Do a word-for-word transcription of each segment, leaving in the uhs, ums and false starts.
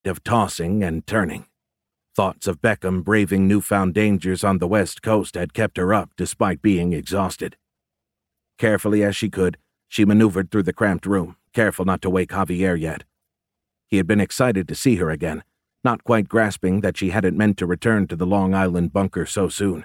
of tossing and turning. Thoughts of Beckham braving newfound dangers on the West Coast had kept her up despite being exhausted. Carefully as she could, she maneuvered through the cramped room, careful not to wake Javier yet. He had been excited to see her again, not quite grasping that she hadn't meant to return to the Long Island bunker so soon.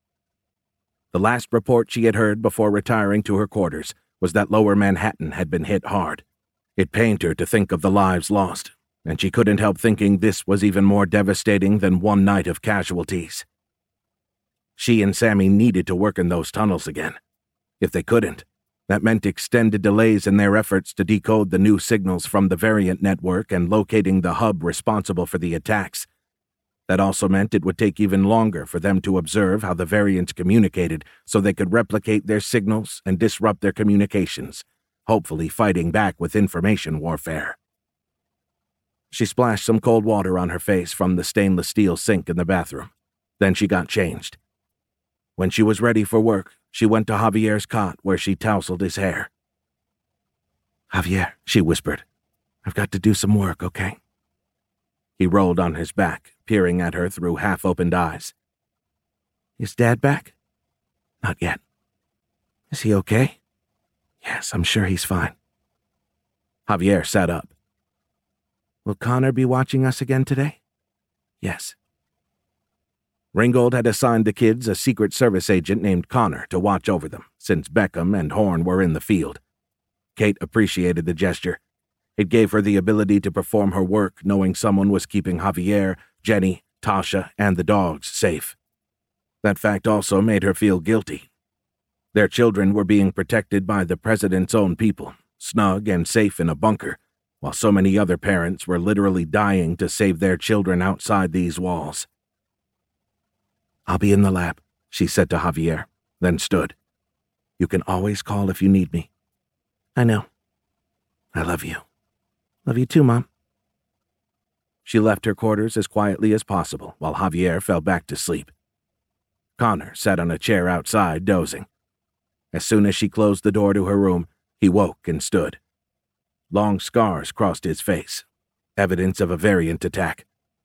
The last report she had heard before retiring to her quarters was that Lower Manhattan had been hit hard. It pained her to think of the lives lost, and she couldn't help thinking this was even more devastating than one night of casualties. She and Sammy needed to work in those tunnels again. If they couldn't, that meant extended delays in their efforts to decode the new signals from the variant network and locating the hub responsible for the attacks. That also meant it would take even longer for them to observe how the variants communicated so they could replicate their signals and disrupt their communications, hopefully fighting back with information warfare. She splashed some cold water on her face from the stainless steel sink in the bathroom. Then she got changed. When she was ready for work, she went to Javier's cot where she tousled his hair. "Javier," she whispered, "I've got to do some work, okay?" He rolled on his back, peering at her through half-opened eyes. "Is Dad back?" "Not yet." "Is he okay?" "Yes, I'm sure he's fine." Javier sat up. "Will Connor be watching us again today?" "Yes." Ringgold had assigned the kids a Secret Service agent named Connor to watch over them, since Beckham and Horn were in the field. Kate appreciated the gesture. It gave her the ability to perform her work knowing someone was keeping Javier, Jenny, Tasha, and the dogs safe. That fact also made her feel guilty. Their children were being protected by the president's own people, snug and safe in a bunker, while so many other parents were literally dying to save their children outside these walls. "I'll be in the lab," she said to Javier, then stood. "You can always call if you need me." "I know. I love you." "Love you too, Mom." She left her quarters as quietly as possible while Javier fell back to sleep. Connor sat on a chair outside, dozing. As soon as she closed the door to her room, he woke and stood. Long scars crossed his face, evidence of a variant attack.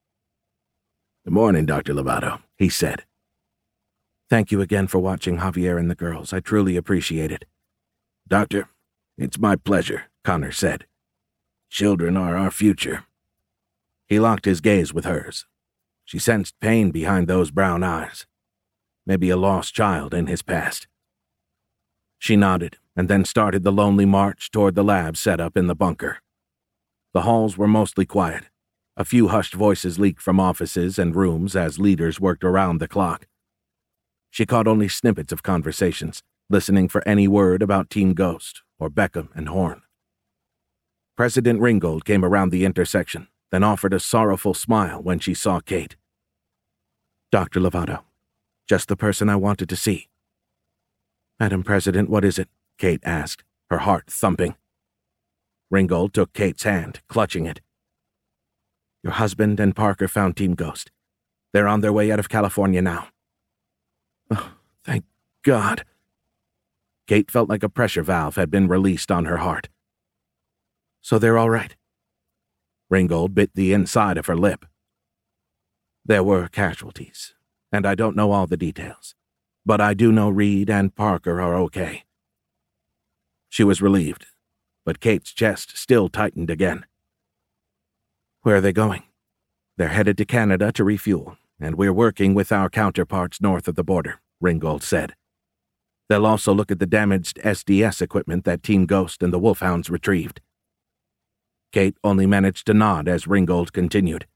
"Good morning, Doctor Lovato," he said. "Thank you again for watching Javier and the girls. I truly appreciate it." "Doctor, it's my pleasure," Connor said. "Children are our future." He locked his gaze with hers. She sensed pain behind those brown eyes. Maybe a lost child in his past. She nodded and then started the lonely march toward the lab set up in the bunker. The halls were mostly quiet. A few hushed voices leaked from offices and rooms as leaders worked around the clock. She caught only snippets of conversations, listening for any word about Team Ghost or Beckham and Horn. President Ringgold came around the intersection, then offered a sorrowful smile when she saw Kate. "Doctor Lovato, just the person I wanted to see." "Madam President, what is it?" Kate asked, her heart thumping. Ringgold took Kate's hand, clutching it. "Your husband and Parker found Team Ghost. They're on their way out of California now." "Oh, thank God." Kate felt like a pressure valve had been released on her heart. "So they're all right?" Ringgold bit the inside of her lip. "There were casualties, and I don't know all the details, but I do know Reed and Parker are okay." She was relieved, but Kate's chest still tightened again. "Where are they going?" "They're headed to Canada to refuel, and we're working with our counterparts north of the border," Ringgold said. "They'll also look at the damaged S D S equipment that Team Ghost and the Wolfhounds retrieved." Kate only managed to nod as Ringgold continued.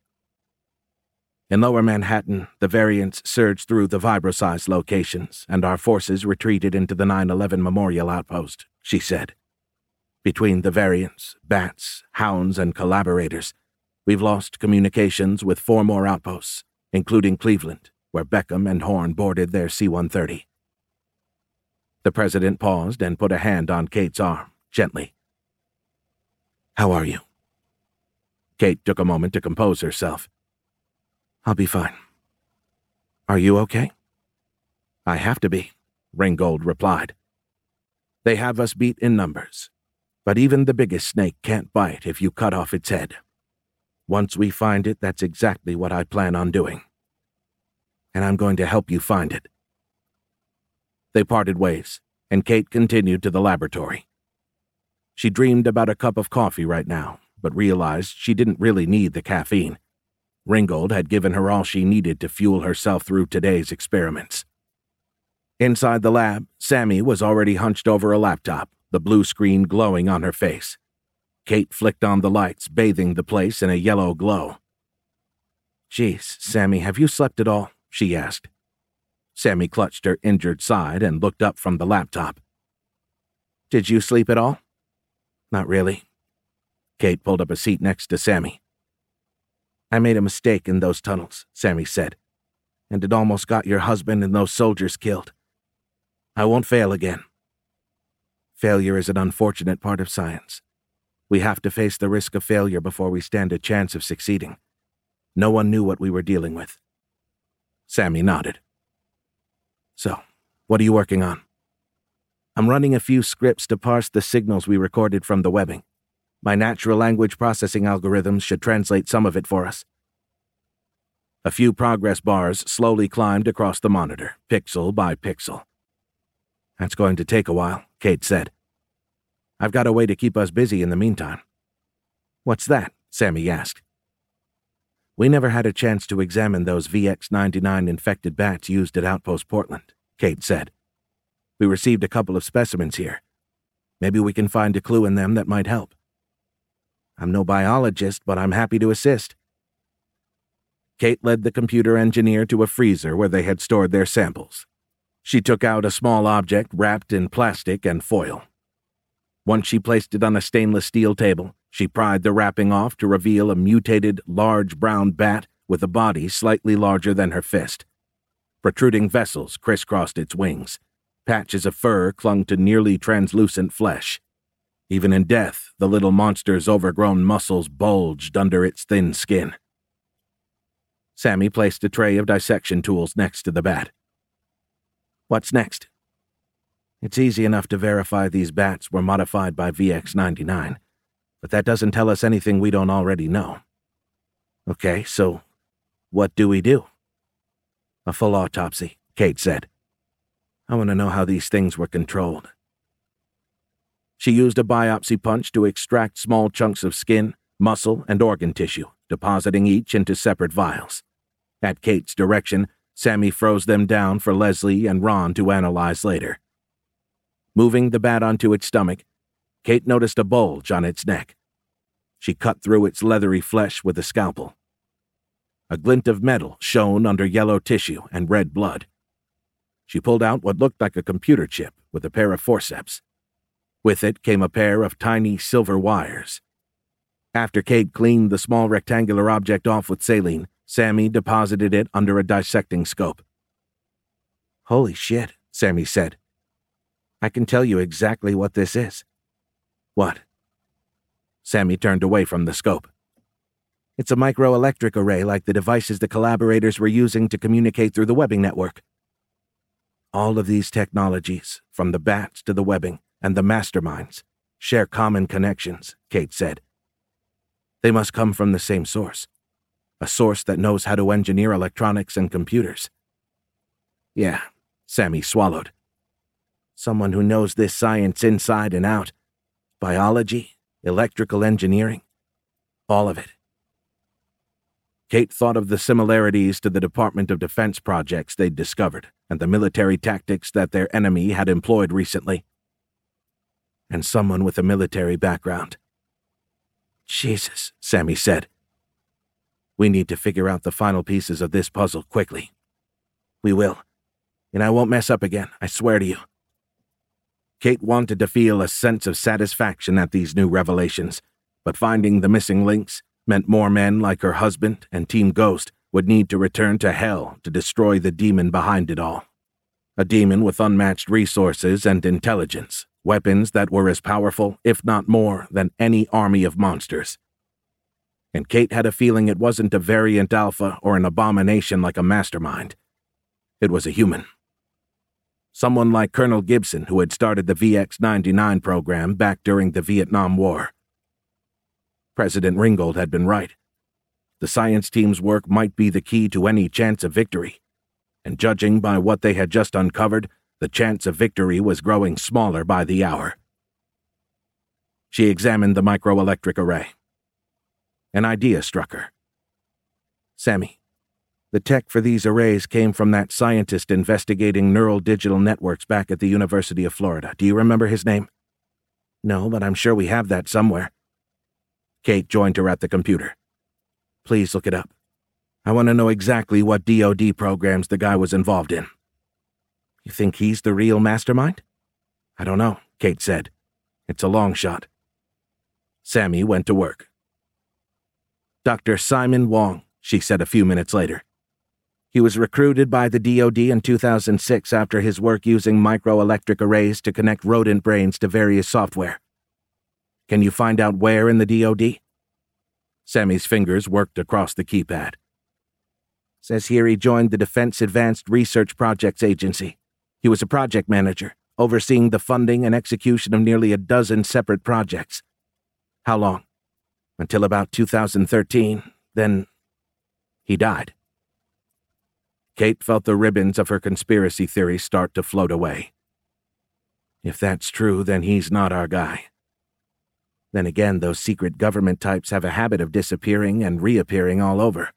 In Lower Manhattan, the variants surged through the Vibrocyze locations, and our forces retreated into the nine eleven Memorial Outpost, she said. "Between the variants, bats, hounds, and collaborators, we've lost communications with four more outposts, including Cleveland, where Beckham and Horn boarded their C one thirty. The president paused and put a hand on Kate's arm, gently. "How are you?" Kate took a moment to compose herself. "I'll be fine. Are you okay?" "I have to be," Ringgold replied. "They have us beat in numbers, but even the biggest snake can't bite if you cut off its head. Once we find it, that's exactly what I plan on doing. And I'm going to help you find it." They parted ways, and Kate continued to the laboratory. She dreamed about a cup of coffee right now, but realized she didn't really need the caffeine. Ringgold had given her all she needed to fuel herself through today's experiments. Inside the lab, Sammy was already hunched over a laptop, the blue screen glowing on her face. Kate flicked on the lights, bathing the place in a yellow glow. "Geez, Sammy, have you slept at all?" she asked. Sammy clutched her injured side and looked up from the laptop. "Did you sleep at all?" "Not really." Kate pulled up a seat next to Sammy. "I made a mistake in those tunnels," Sammy said, "and it almost got your husband and those soldiers killed. I won't fail again." "Failure is an unfortunate part of science. We have to face the risk of failure before we stand a chance of succeeding. No one knew what we were dealing with." Sammy nodded. "So, what are you working on?" "I'm running a few scripts to parse the signals we recorded from the webbing. My natural language processing algorithms should translate some of it for us." A few progress bars slowly climbed across the monitor, pixel by pixel. "That's going to take a while," Kate said. "I've got a way to keep us busy in the meantime." "What's that?" Sammy asked. "We never had a chance to examine those V X ninety-nine infected bats used at Outpost Portland," Kate said. "We received a couple of specimens here. Maybe we can find a clue in them that might help. I'm no biologist, but I'm happy to assist." Kate led the computer engineer to a freezer where they had stored their samples. She took out a small object wrapped in plastic and foil. Once she placed it on a stainless steel table, she pried the wrapping off to reveal a mutated, large brown bat with a body slightly larger than her fist. Protruding vessels crisscrossed its wings. Patches of fur clung to nearly translucent flesh. Even in death, the little monster's overgrown muscles bulged under its thin skin. Sammy placed a tray of dissection tools next to the bat. "What's next?" "It's easy enough to verify these bats were modified by V X ninety-nine, but that doesn't tell us anything we don't already know." "Okay, so what do we do?" "A full autopsy," Kate said. "I want to know how these things were controlled." She used a biopsy punch to extract small chunks of skin, muscle, and organ tissue, depositing each into separate vials. At Kate's direction, Sammy froze them down for Leslie and Ron to analyze later. Moving the bat onto its stomach, Kate noticed a bulge on its neck. She cut through its leathery flesh with a scalpel. A glint of metal shone under yellow tissue and red blood. She pulled out what looked like a computer chip with a pair of forceps. With it came a pair of tiny silver wires. After Kate cleaned the small rectangular object off with saline, Sammy deposited it under a dissecting scope. "Holy shit," Sammy said. "I can tell you exactly what this is." "What?" Sammy turned away from the scope. "It's a microelectric array like the devices the collaborators were using to communicate through the webbing network." "All of these technologies, from the bats to the webbing, and the masterminds, share common connections," Kate said. "They must come from the same source, a source that knows how to engineer electronics and computers." "Yeah," Sammy swallowed. "Someone who knows this science inside and out. Biology, electrical engineering, all of it." Kate thought of the similarities to the Department of Defense projects they'd discovered and the military tactics that their enemy had employed recently. And someone with a military background. "Jesus," Sammy said. "We need to figure out the final pieces of this puzzle quickly." "We will. And I won't mess up again, I swear to you." Kate wanted to feel a sense of satisfaction at these new revelations, but finding the missing links meant more men like her husband and Team Ghost would need to return to hell to destroy the demon behind it all. A demon with unmatched resources and intelligence, weapons that were as powerful, if not more, than any army of monsters. And Kate had a feeling it wasn't a variant alpha or an abomination like a mastermind. It was a human. Someone like Colonel Gibson, who had started the V X ninety-nine program back during the Vietnam War. President Ringgold had been right. The science team's work might be the key to any chance of victory, and judging by what they had just uncovered, the chance of victory was growing smaller by the hour. She examined the microelectric array. An idea struck her. Sammy, the tech for these arrays came from that scientist investigating neural digital networks back at the University of Florida. Do you remember his name? No, but I'm sure we have that somewhere. Kate joined her at the computer. Please look it up. I want to know exactly what D O D programs the guy was involved in. You think he's the real mastermind? I don't know, Kate said. It's a long shot. Sammy went to work. Doctor Simon Wong, she said a few minutes later. He was recruited by the D O D in two thousand six after his work using microelectric arrays to connect rodent brains to various software. Can you find out where in the D O D? Sammy's fingers worked across the keypad. Says here he joined the Defense Advanced Research Projects Agency. He was a project manager, overseeing the funding and execution of nearly a dozen separate projects. How long? Until about two thousand thirteen, then he died. Kate felt the ribbons of her conspiracy theory start to float away. If that's true, then he's not our guy. Then again, those secret government types have a habit of disappearing and reappearing all over.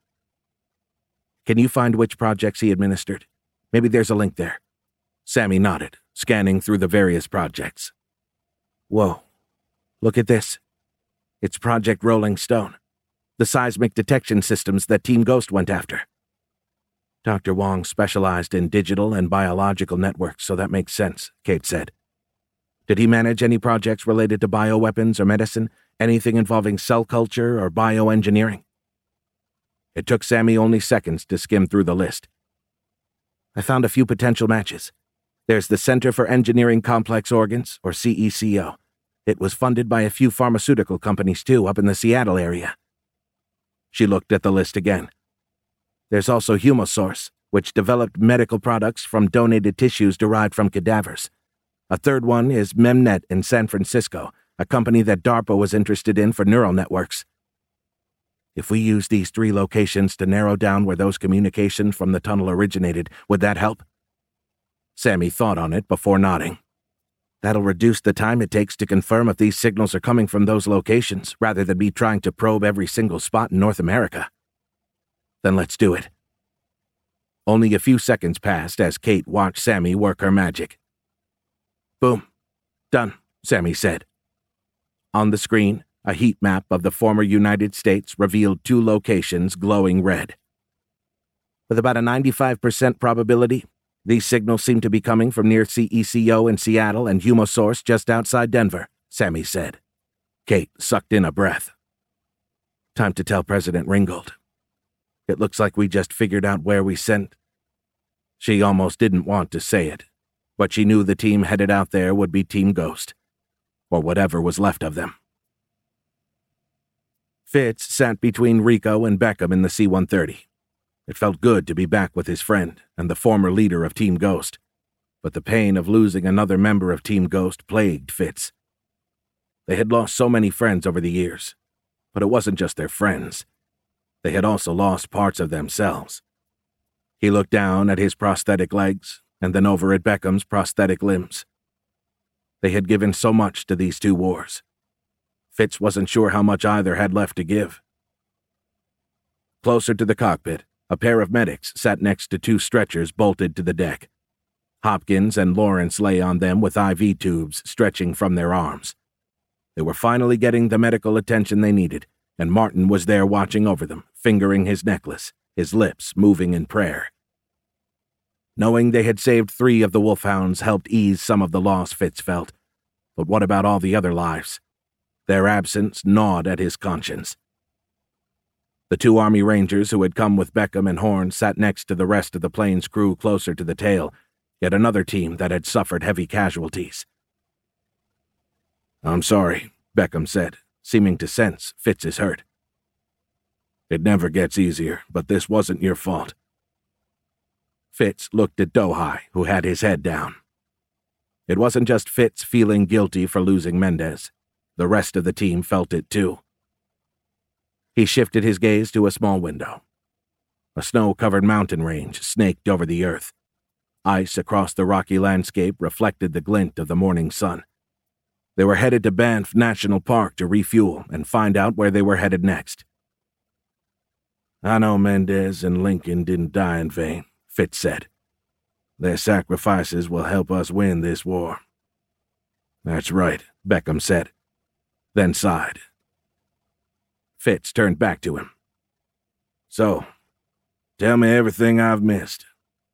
Can you find which projects he administered? Maybe there's a link there. Sammy nodded, scanning through the various projects. Whoa, look at this. It's Project Rolling Stone, the seismic detection systems that Team Ghost went after. Doctor Wong specialized in digital and biological networks, so that makes sense, Kate said. Did he manage any projects related to bioweapons or medicine, anything involving cell culture or bioengineering? It took Sammy only seconds to skim through the list. I found a few potential matches. There's the Center for Engineering Complex Organs, or C E C O. It was funded by a few pharmaceutical companies, too, up in the Seattle area. She looked at the list again. There's also Humosource, which developed medical products from donated tissues derived from cadavers. A third one is Memnet in San Francisco, a company that DARPA was interested in for neural networks. If we use these three locations to narrow down where those communications from the tunnel originated, would that help? Sammy thought on it before nodding. That'll reduce the time it takes to confirm if these signals are coming from those locations, rather than me trying to probe every single spot in North America. Then let's do it. Only a few seconds passed as Kate watched Sammy work her magic. Boom. Done, Sammy said. On the screen, a heat map of the former United States revealed two locations glowing red. With about a ninety-five percent probability, these signals seem to be coming from near C E C O in Seattle and Humosource just outside Denver, Sammy said. Kate sucked in a breath. Time to tell President Ringgold. It looks like we just figured out where we sent. She almost didn't want to say it, but she knew the team headed out there would be Team Ghost, or whatever was left of them. Fitz sat between Rico and Beckham in the C one thirty. It felt good to be back with his friend and the former leader of Team Ghost, but the pain of losing another member of Team Ghost plagued Fitz. They had lost so many friends over the years, but it wasn't just their friends. They had also lost parts of themselves. He looked down at his prosthetic legs and then over at Beckham's prosthetic limbs. They had given so much to these two wars. Fitz wasn't sure how much either had left to give. Closer to the cockpit, a pair of medics sat next to two stretchers bolted to the deck. Hopkins and Lawrence lay on them with I V tubes stretching from their arms. They were finally getting the medical attention they needed, and Martin was there watching over them, fingering his necklace, his lips moving in prayer. Knowing they had saved three of the wolfhounds helped ease some of the loss Fitz felt. But what about all the other lives? Their absence gnawed at his conscience. The two Army Rangers who had come with Beckham and Horn sat next to the rest of the plane's crew closer to the tail, yet another team that had suffered heavy casualties. I'm sorry, Beckham said, seeming to sense Fitz's hurt. It never gets easier, but this wasn't your fault. Fitz looked at Dohai, who had his head down. It wasn't just Fitz feeling guilty for losing Mendez. The rest of the team felt it too. He shifted his gaze to a small window. A snow-covered mountain range snaked over the earth. Ice across the rocky landscape reflected the glint of the morning sun. They were headed to Banff National Park to refuel and find out where they were headed next. "I know Mendez and Lincoln didn't die in vain," Fitz said. "Their sacrifices will help us win this war." "That's right," Beckham said, then sighed. Fitz turned back to him. "So, tell me everything I've missed."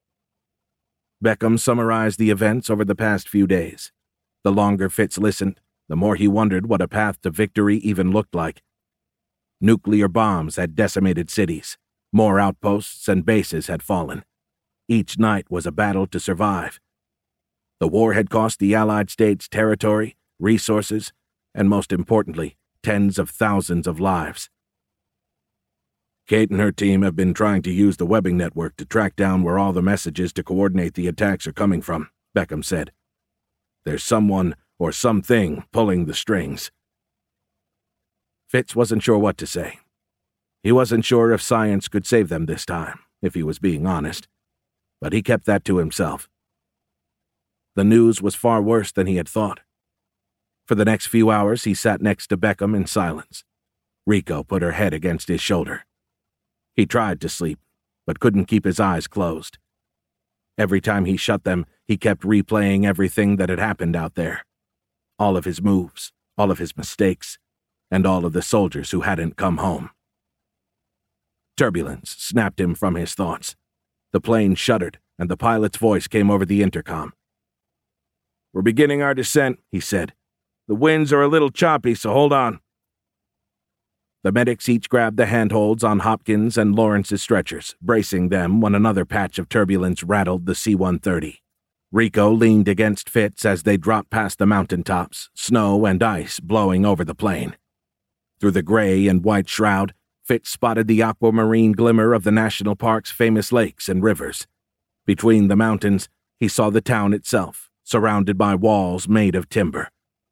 Beckham summarized the events over the past few days. The longer Fitz listened, the more he wondered what a path to victory even looked like. Nuclear bombs had decimated cities. More outposts and bases had fallen. Each night was a battle to survive. The war had cost the Allied States territory, resources, and most importantly, tens of thousands of lives. "Kate and her team have been trying to use the webbing network to track down where all the messages to coordinate the attacks are coming from," Beckham said. "There's someone or something pulling the strings." Fitz wasn't sure what to say. He wasn't sure if science could save them this time, if he was being honest. But he kept that to himself. The news was far worse than he had thought. For the next few hours, he sat next to Beckham in silence. Rico put her head against his shoulder. He tried to sleep, but couldn't keep his eyes closed. Every time he shut them, he kept replaying everything that had happened out there. All of his moves, all of his mistakes, and all of the soldiers who hadn't come home. Turbulence snapped him from his thoughts. The plane shuddered, and the pilot's voice came over the intercom. "We're beginning our descent," he said. "The winds are a little choppy, so hold on." The medics each grabbed the handholds on Hopkins and Lawrence's stretchers, bracing them when another patch of turbulence rattled the C one thirty. Rico leaned against Fitz as they dropped past the mountaintops, snow and ice blowing over the plane. Through the gray and white shroud, Fitz spotted the aquamarine glimmer of the national park's famous lakes and rivers. Between the mountains, he saw the town itself, surrounded by walls made of timber.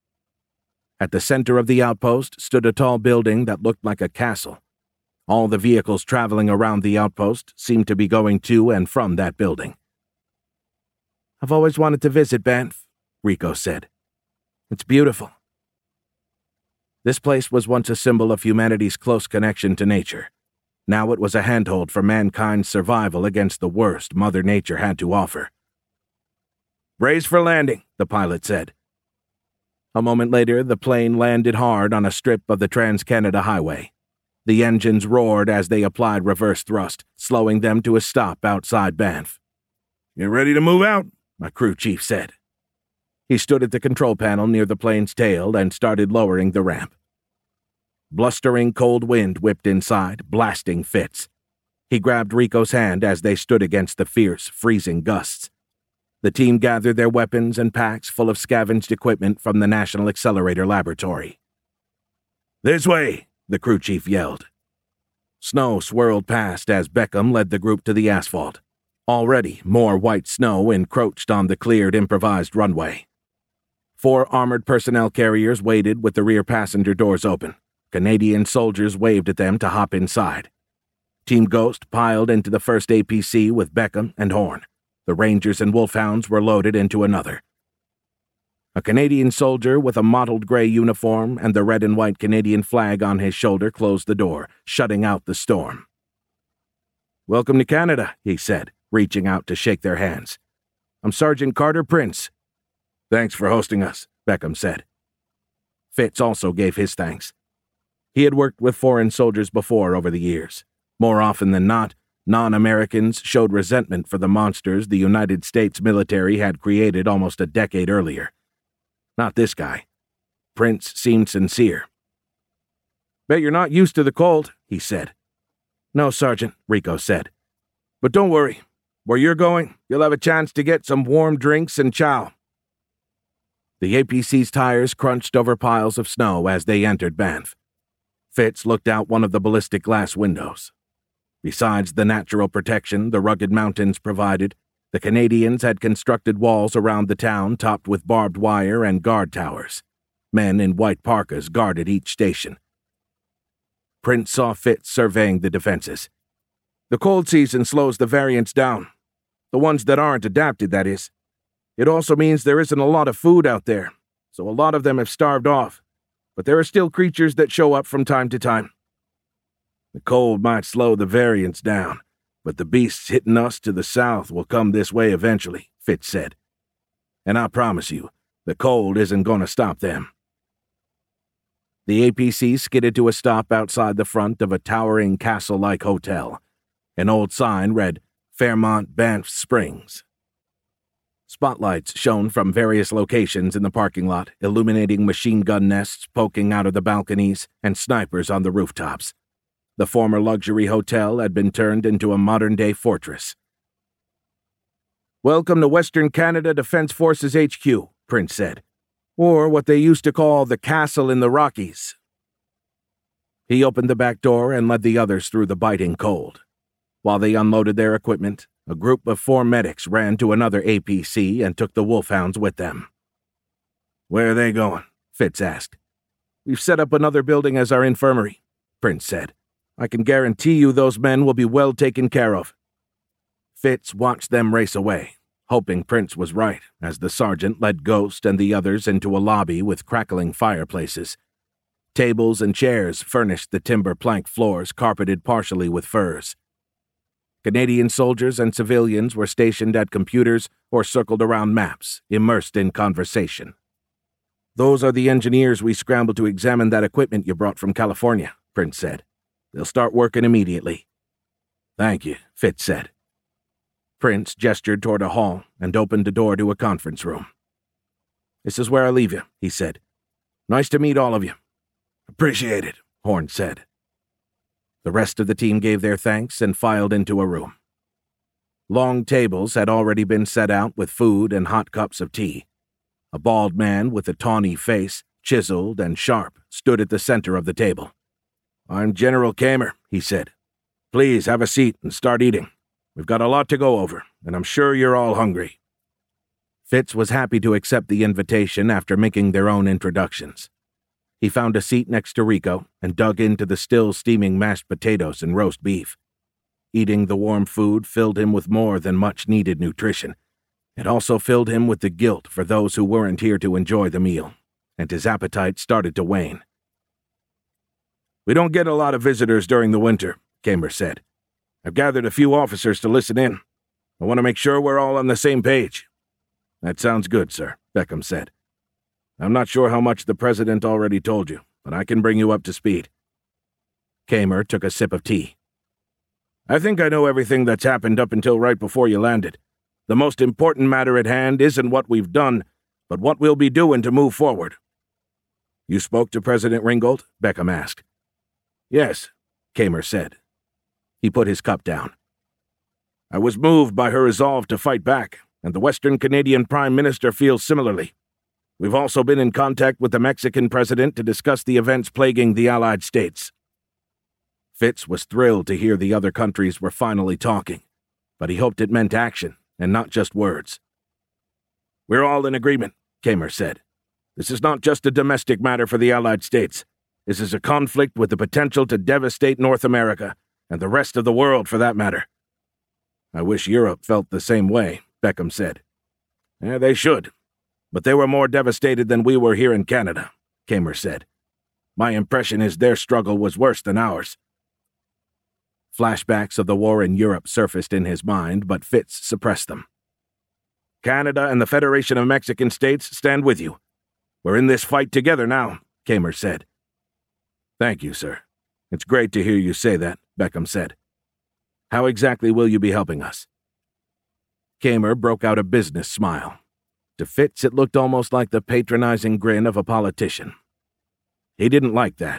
At the center of the outpost stood a tall building that looked like a castle. All the vehicles traveling around the outpost seemed to be going to and from that building. "I've always wanted to visit Banff," Rico said. "It's beautiful." This place was once a symbol of humanity's close connection to nature. Now it was a handhold for mankind's survival against the worst Mother Nature had to offer. "Brace for landing," the pilot said. A moment later, the plane landed hard on a strip of the Trans-Canada Highway. The engines roared as they applied reverse thrust, slowing them to a stop outside Banff. "You ready to move out?" my crew chief said. He stood at the control panel near the plane's tail and started lowering the ramp. Blustering cold wind whipped inside, blasting Fitz. He grabbed Rico's hand as they stood against the fierce, freezing gusts. The team gathered their weapons and packs full of scavenged equipment from the National Accelerator Laboratory. "This way!" the crew chief yelled. Snow swirled past as Beckham led the group to the asphalt. Already, more white snow encroached on the cleared improvised runway. Four armored personnel carriers waited with the rear passenger doors open. Canadian soldiers waved at them to hop inside. Team Ghost piled into the first A P C with Beckham and Horn. The Rangers and Wolfhounds were loaded into another. A Canadian soldier with a mottled gray uniform and the red and white Canadian flag on his shoulder closed the door, shutting out the storm. "Welcome to Canada," he said, reaching out to shake their hands. "I'm Sergeant Carter Prince." "Thanks for hosting us," Beckham said. Fitz also gave his thanks. He had worked with foreign soldiers before over the years. More often than not, non-Americans showed resentment for the monsters the United States military had created almost a decade earlier. Not this guy. Prince seemed sincere. "Bet you're not used to the cold," he said. "No, Sergeant," Rico said. "But don't worry. Where you're going, you'll have a chance to get some warm drinks and chow." The A P C's tires crunched over piles of snow as they entered Banff. Fitz looked out one of the ballistic glass windows. Besides the natural protection the rugged mountains provided, the Canadians had constructed walls around the town topped with barbed wire and guard towers. Men in white parkas guarded each station. Prince saw Fitz surveying the defenses. The cold season slows the variants down. The ones that aren't adapted, that is. It also means there isn't a lot of food out there, so a lot of them have starved off. But there are still creatures that show up from time to time. The cold might slow the variants down, but the beasts hitting us to the south will come this way eventually, Fitz said. And I promise you, the cold isn't going to stop them. The A P C skidded to a stop outside the front of a towering castle-like hotel. An old sign read, Fairmont Banff Springs. Spotlights shone from various locations in the parking lot, illuminating machine gun nests poking out of the balconies and snipers on the rooftops. The former luxury hotel had been turned into a modern-day fortress. "Welcome to Western Canada Defense Forces H Q," Prince said, "or what they used to call the Castle in the Rockies." He opened the back door and led the others through the biting cold. While they unloaded their equipment, a group of four medics ran to another A P C and took the wolfhounds with them. "Where are they going?" Fitz asked. "We've set up another building as our infirmary," Prince said. "I can guarantee you those men will be well taken care of." Fitz watched them race away, hoping Prince was right, as the sergeant led Ghost and the others into a lobby with crackling fireplaces. Tables and chairs furnished the timber plank floors carpeted partially with furs. Canadian soldiers and civilians were stationed at computers or circled around maps, immersed in conversation. "Those are the engineers we scrambled to examine that equipment you brought from California," Prince said. "They'll start working immediately." "Thank you," Fitz said. Prince gestured toward a hall and opened a door to a conference room. "This is where I leave you," he said. "Nice to meet all of you." "Appreciate it," Horn said. The rest of the team gave their thanks and filed into a room. Long tables had already been set out with food and hot cups of tea. A bald man with a tawny face, chiseled and sharp, stood at the center of the table. "I'm General Kamer," he said. "Please have a seat and start eating. We've got a lot to go over, and I'm sure you're all hungry." Fitz was happy to accept the invitation after making their own introductions. He found a seat next to Rico and dug into the still steaming mashed potatoes and roast beef. Eating the warm food filled him with more than much-needed nutrition. It also filled him with the guilt for those who weren't here to enjoy the meal, and his appetite started to wane. "We don't get a lot of visitors during the winter," Kamer said. "I've gathered a few officers to listen in. I want to make sure we're all on the same page." "That sounds good, sir," Beckham said. "I'm not sure how much the President already told you, but I can bring you up to speed." Kamer took a sip of tea. "I think I know everything that's happened up until right before you landed. The most important matter at hand isn't what we've done, but what we'll be doing to move forward." "You spoke to President Ringgold?" Beckham asked. "Yes," Kamer said. He put his cup down. "I was moved by her resolve to fight back, and the Western Canadian Prime Minister feels similarly. We've also been in contact with the Mexican president to discuss the events plaguing the Allied States." Fitz was thrilled to hear the other countries were finally talking, but he hoped it meant action and not just words. "We're all in agreement," Kamer said. "This is not just a domestic matter for the Allied States. This is a conflict with the potential to devastate North America, and the rest of the world for that matter." "I wish Europe felt the same way," Beckham said. "Eh, they should. But they were more devastated than we were here in Canada," Kamer said. "My impression is their struggle was worse than ours." Flashbacks of the war in Europe surfaced in his mind, but Fitz suppressed them. "Canada and the Federation of Mexican States stand with you. We're in this fight together now," Kamer said. "Thank you, sir. It's great to hear you say that," Beckham said. "How exactly will you be helping us?" Kamer broke out a business smile. To Fitz, it looked almost like the patronizing grin of a politician. He didn't like that.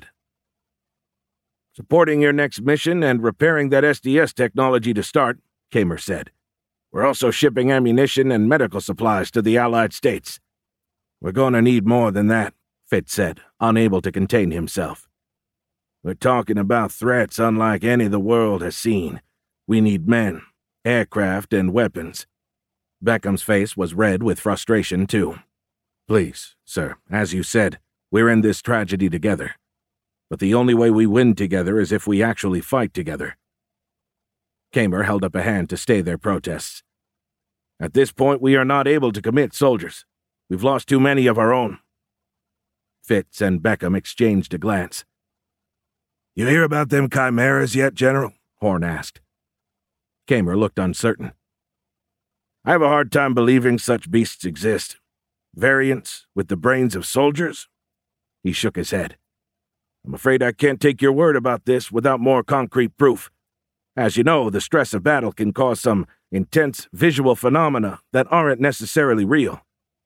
"Supporting your next mission and repairing that S D S technology to start," Kamer said. "We're also shipping ammunition and medical supplies to the Allied States." "We're going to need more than that," Fitz said, unable to contain himself. "We're talking about threats unlike any the world has seen. We need men, aircraft, and weapons." Beckham's face was red with frustration, too. "Please, sir, as you said, we're in this tragedy together. but the only way we win together is if we actually fight together." Kamer held up a hand to stay their protests. "At this point, we are not able to commit soldiers. We've lost too many of our own." Fitz and Beckham exchanged a glance. "You hear about them chimeras yet, General?" Horn asked. Kamer looked uncertain. "I have a hard time believing such beasts exist. Variants with the brains of soldiers?" He shook his head. "I'm afraid I can't take your word about this without more concrete proof. As you know, the stress of battle can cause some intense visual phenomena that aren't necessarily real."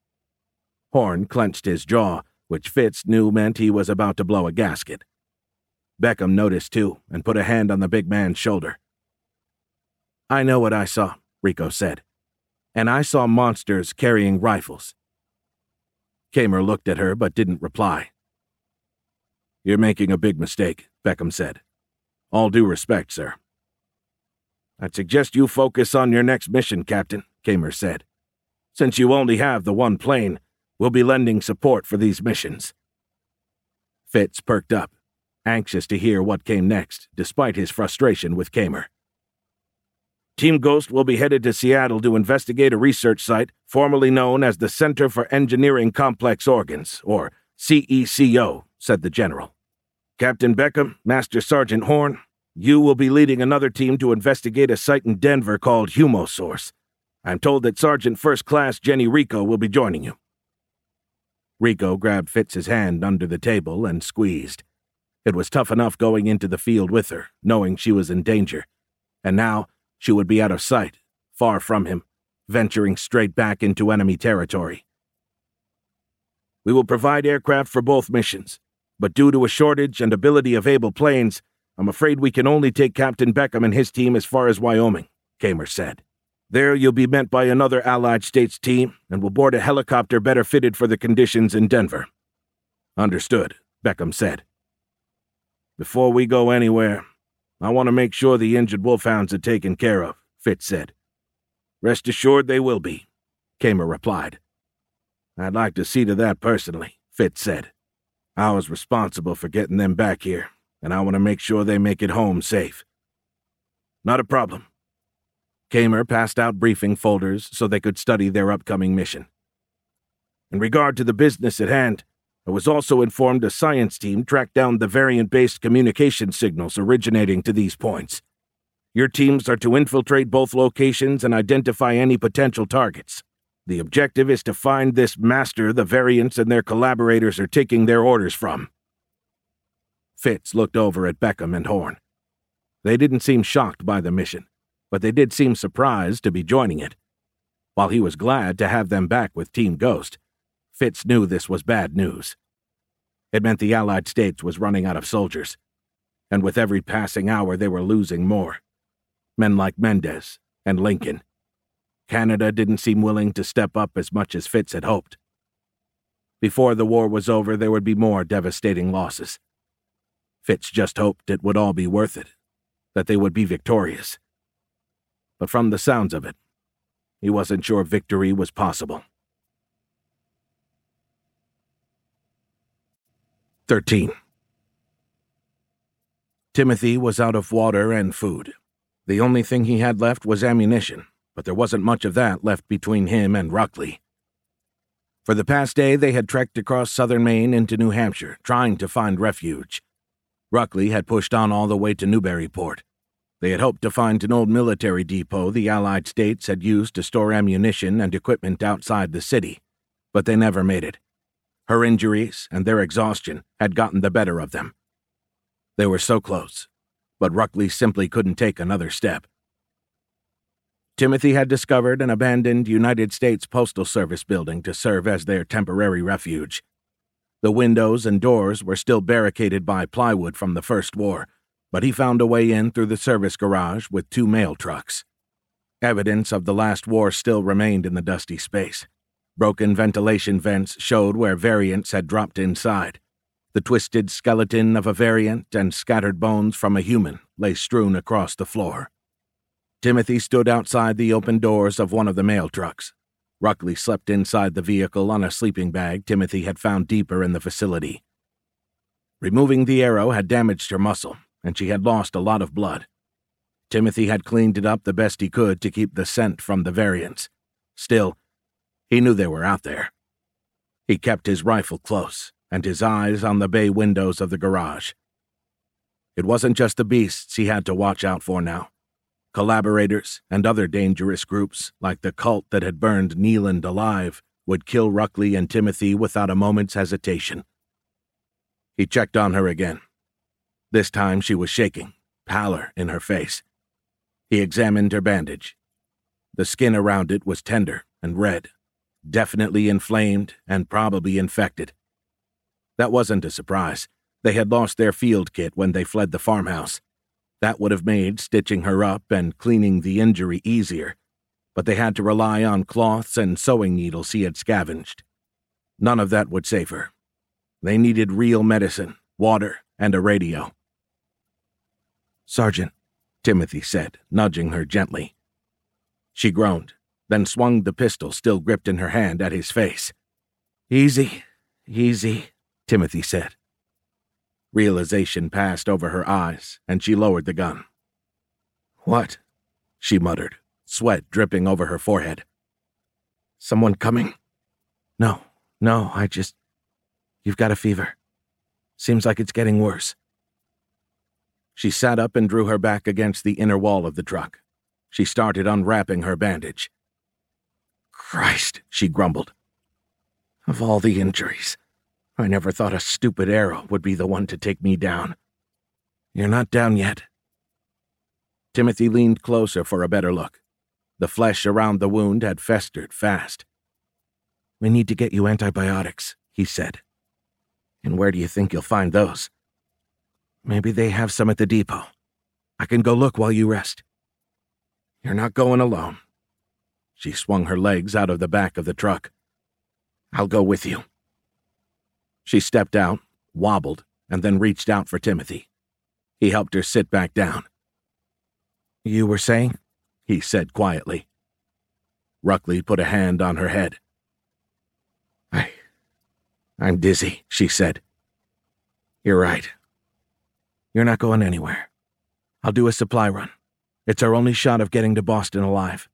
Horn clenched his jaw, which Fitz knew meant he was about to blow a gasket. Beckham noticed too, and put a hand on the big man's shoulder. "I know what I saw," Rico said. "And I saw monsters carrying rifles." Kamer looked at her but didn't reply. "You're making a big mistake," Beckham said. "All due respect, sir." "I'd suggest you focus on your next mission, Captain," Kamer said. "Since you only have the one plane, we'll be lending support for these missions." Fitz perked up, anxious to hear what came next, despite his frustration with Kamer. "Team Ghost will be headed to Seattle to investigate a research site formerly known as the Center for Engineering Complex Organs, or C E C O, said the general. "Captain Beckham, Master Sergeant Horn, you will be leading another team to investigate a site in Denver called Humosource. I'm told that Sergeant First Class Jenny Rico will be joining you." Rico grabbed Fitz's hand under the table and squeezed. It was tough enough going into the field with her, knowing she was in danger. And now she would be out of sight, far from him, venturing straight back into enemy territory. "We will provide aircraft for both missions, but due to a shortage and ability of able planes, I'm afraid we can only take Captain Beckham and his team as far as Wyoming," Kamer said. "There you'll be met by another Allied States team and will board a helicopter better fitted for the conditions in Denver." "Understood," Beckham said. "Before we go anywhere, I want to make sure the injured wolfhounds are taken care of," Fitz said. "Rest assured they will be," Kamer replied. "I'd like to see to that personally," Fitz said. "I was responsible for getting them back here, and I want to make sure they make it home safe." "Not a problem." Kamer passed out briefing folders so they could study their upcoming mission. "In regard to the business at hand, I was also informed a science team tracked down the variant-based communication signals originating to these points. Your teams are to infiltrate both locations and identify any potential targets. The objective is to find this master the variants and their collaborators are taking their orders from." Fitz looked over at Beckham and Horn. They didn't seem shocked by the mission, but they did seem surprised to be joining it. While he was glad to have them back with Team Ghost, Fitz knew this was bad news. It meant the Allied States was running out of soldiers, and with every passing hour they were losing more. Men like Mendez and Lincoln. Canada didn't seem willing to step up as much as Fitz had hoped. Before the war was over, there would be more devastating losses. Fitz just hoped it would all be worth it, that they would be victorious. But from the sounds of it, he wasn't sure victory was possible. thirteen. Timothy was out of water and food. The only thing he had left was ammunition, but there wasn't much of that left between him and Ruckley. For the past day, they had trekked across southern Maine into New Hampshire, trying to find refuge. Ruckley had pushed on all the way to Newburyport. They had hoped to find an old military depot the Allied States had used to store ammunition and equipment outside the city, but they never made it. Her injuries and their exhaustion had gotten the better of them. They were so close, but Ruckley simply couldn't take another step. Timothy had discovered an abandoned United States Postal Service building to serve as their temporary refuge. The windows and doors were still barricaded by plywood from the First War, but he found a way in through the service garage with two mail trucks. Evidence of the last war still remained in the dusty space. Broken ventilation vents showed where variants had dropped inside. The twisted skeleton of a variant and scattered bones from a human lay strewn across the floor. Timothy stood outside the open doors of one of the mail trucks. Ruckley slept inside the vehicle on a sleeping bag Timothy had found deeper in the facility. Removing the arrow had damaged her muscle, and she had lost a lot of blood. Timothy had cleaned it up the best he could to keep the scent from the variants. Still, he knew they were out there. He kept his rifle close, and his eyes on the bay windows of the garage. It wasn't just the beasts he had to watch out for now. Collaborators and other dangerous groups, like the cult that had burned Neeland alive, would kill Ruckley and Timothy without a moment's hesitation. He checked on her again. This time she was shaking, pallor in her face. He examined her bandage. The skin around it was tender and red, definitely inflamed and probably infected. That wasn't a surprise. They had lost their field kit when they fled the farmhouse. That would have made stitching her up and cleaning the injury easier, but they had to rely on cloths and sewing needles he had scavenged. None of that would save her. They needed real medicine, water, and a radio. "Sergeant," Timothy said, nudging her gently. She groaned, then swung the pistol still gripped in her hand at his face. "Easy, easy," Timothy said. Realization passed over her eyes, and she lowered the gun. "What?" she muttered, sweat dripping over her forehead. "Someone coming?" No, no, I just... You've got a fever. Seems like it's getting worse." She sat up and drew her back against the inner wall of the truck. She started unwrapping her bandage. "Christ," she grumbled. "Of all the injuries, I never thought a stupid arrow would be the one to take me down." "You're not down yet." Timothy leaned closer for a better look. The flesh around the wound had festered fast. "We need to get you antibiotics," he said. "And where do you think you'll find those?" "Maybe they have some at the depot. I can go look while you rest." "You're not going alone." She swung her legs out of the back of the truck. "I'll go with you." She stepped out, wobbled, and then reached out for Timothy. He helped her sit back down. "You were saying?" he said quietly. Ruckley put a hand on her head. I... I'm dizzy," she said. "You're right. You're not going anywhere. I'll do a supply run. It's our only shot of getting to Boston alive."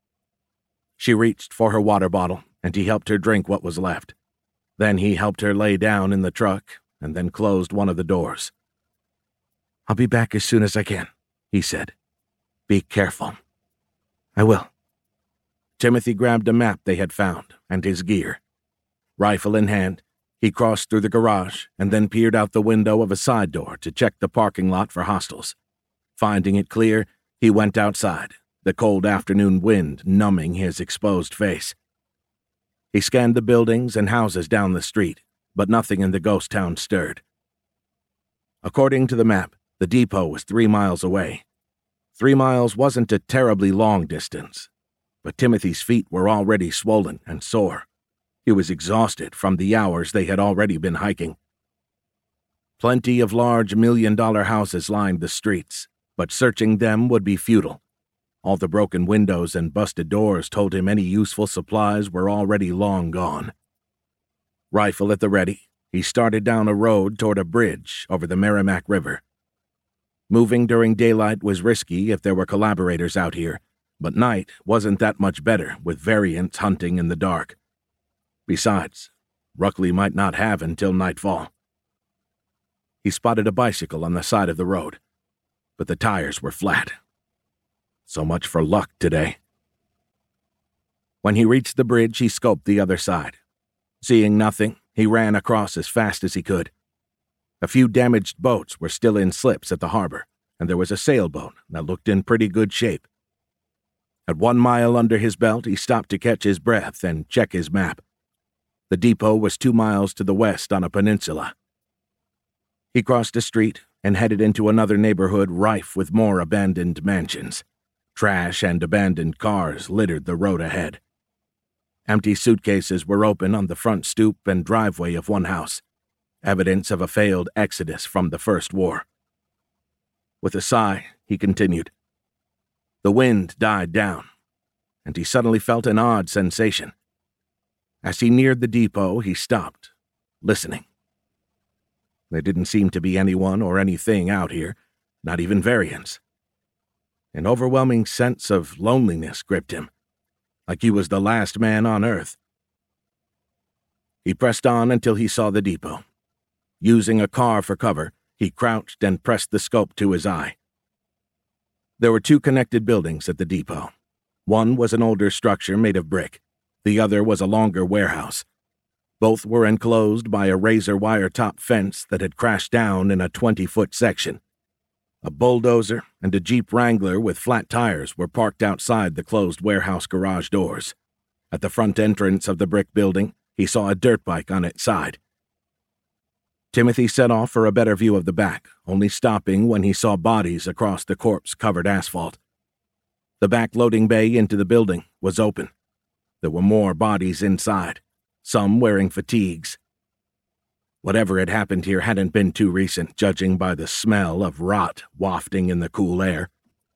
She reached for her water bottle, and he helped her drink what was left. Then he helped her lay down in the truck, and then closed one of the doors. "I'll be back as soon as I can," he said. "Be careful." "I will." Timothy grabbed a map they had found, and his gear. Rifle in hand, he crossed through the garage and then peered out the window of a side door to check the parking lot for hostiles. Finding it clear, he went outside, the cold afternoon wind numbing his exposed face. He scanned the buildings and houses down the street, but nothing in the ghost town stirred. According to the map, the depot was three miles away. Three miles wasn't a terribly long distance, but Timothy's feet were already swollen and sore. He was exhausted from the hours they had already been hiking. Plenty of large million-dollar houses lined the streets, but searching them would be futile. All the broken windows and busted doors told him any useful supplies were already long gone. Rifle at the ready, he started down a road toward a bridge over the Merrimack River. Moving during daylight was risky if there were collaborators out here, but night wasn't that much better with variants hunting in the dark. Besides, Ruckley might not have until nightfall. He spotted a bicycle on the side of the road, but the tires were flat. So much for luck today. When he reached the bridge, he scoped the other side. Seeing nothing, he ran across as fast as he could. A few damaged boats were still in slips at the harbor, and there was a sailboat that looked in pretty good shape. At one mile under his belt, he stopped to catch his breath and check his map. The depot was two miles to the west on a peninsula. He crossed a street and headed into another neighborhood rife with more abandoned mansions. Trash and abandoned cars littered the road ahead. Empty suitcases were open on the front stoop and driveway of one house, evidence of a failed exodus from the First War. With a sigh, he continued. The wind died down, and he suddenly felt an odd sensation. As he neared the depot, he stopped, listening. There didn't seem to be anyone or anything out here, not even Varians. An overwhelming sense of loneliness gripped him, like he was the last man on Earth. He pressed on until he saw the depot. Using a car for cover, he crouched and pressed the scope to his eye. There were two connected buildings at the depot. One was an older structure made of brick. The other was a longer warehouse. Both were enclosed by a razor wire top fence that had crashed down in a twenty-foot section. A bulldozer and a Jeep Wrangler with flat tires were parked outside the closed warehouse garage doors. At the front entrance of the brick building, he saw a dirt bike on its side. Timothy set off for a better view of the back, only stopping when he saw bodies across the corpse-covered asphalt. The back loading bay into the building was open. There were more bodies inside, some wearing fatigues. Whatever had happened here hadn't been too recent, judging by the smell of rot wafting in the cool air.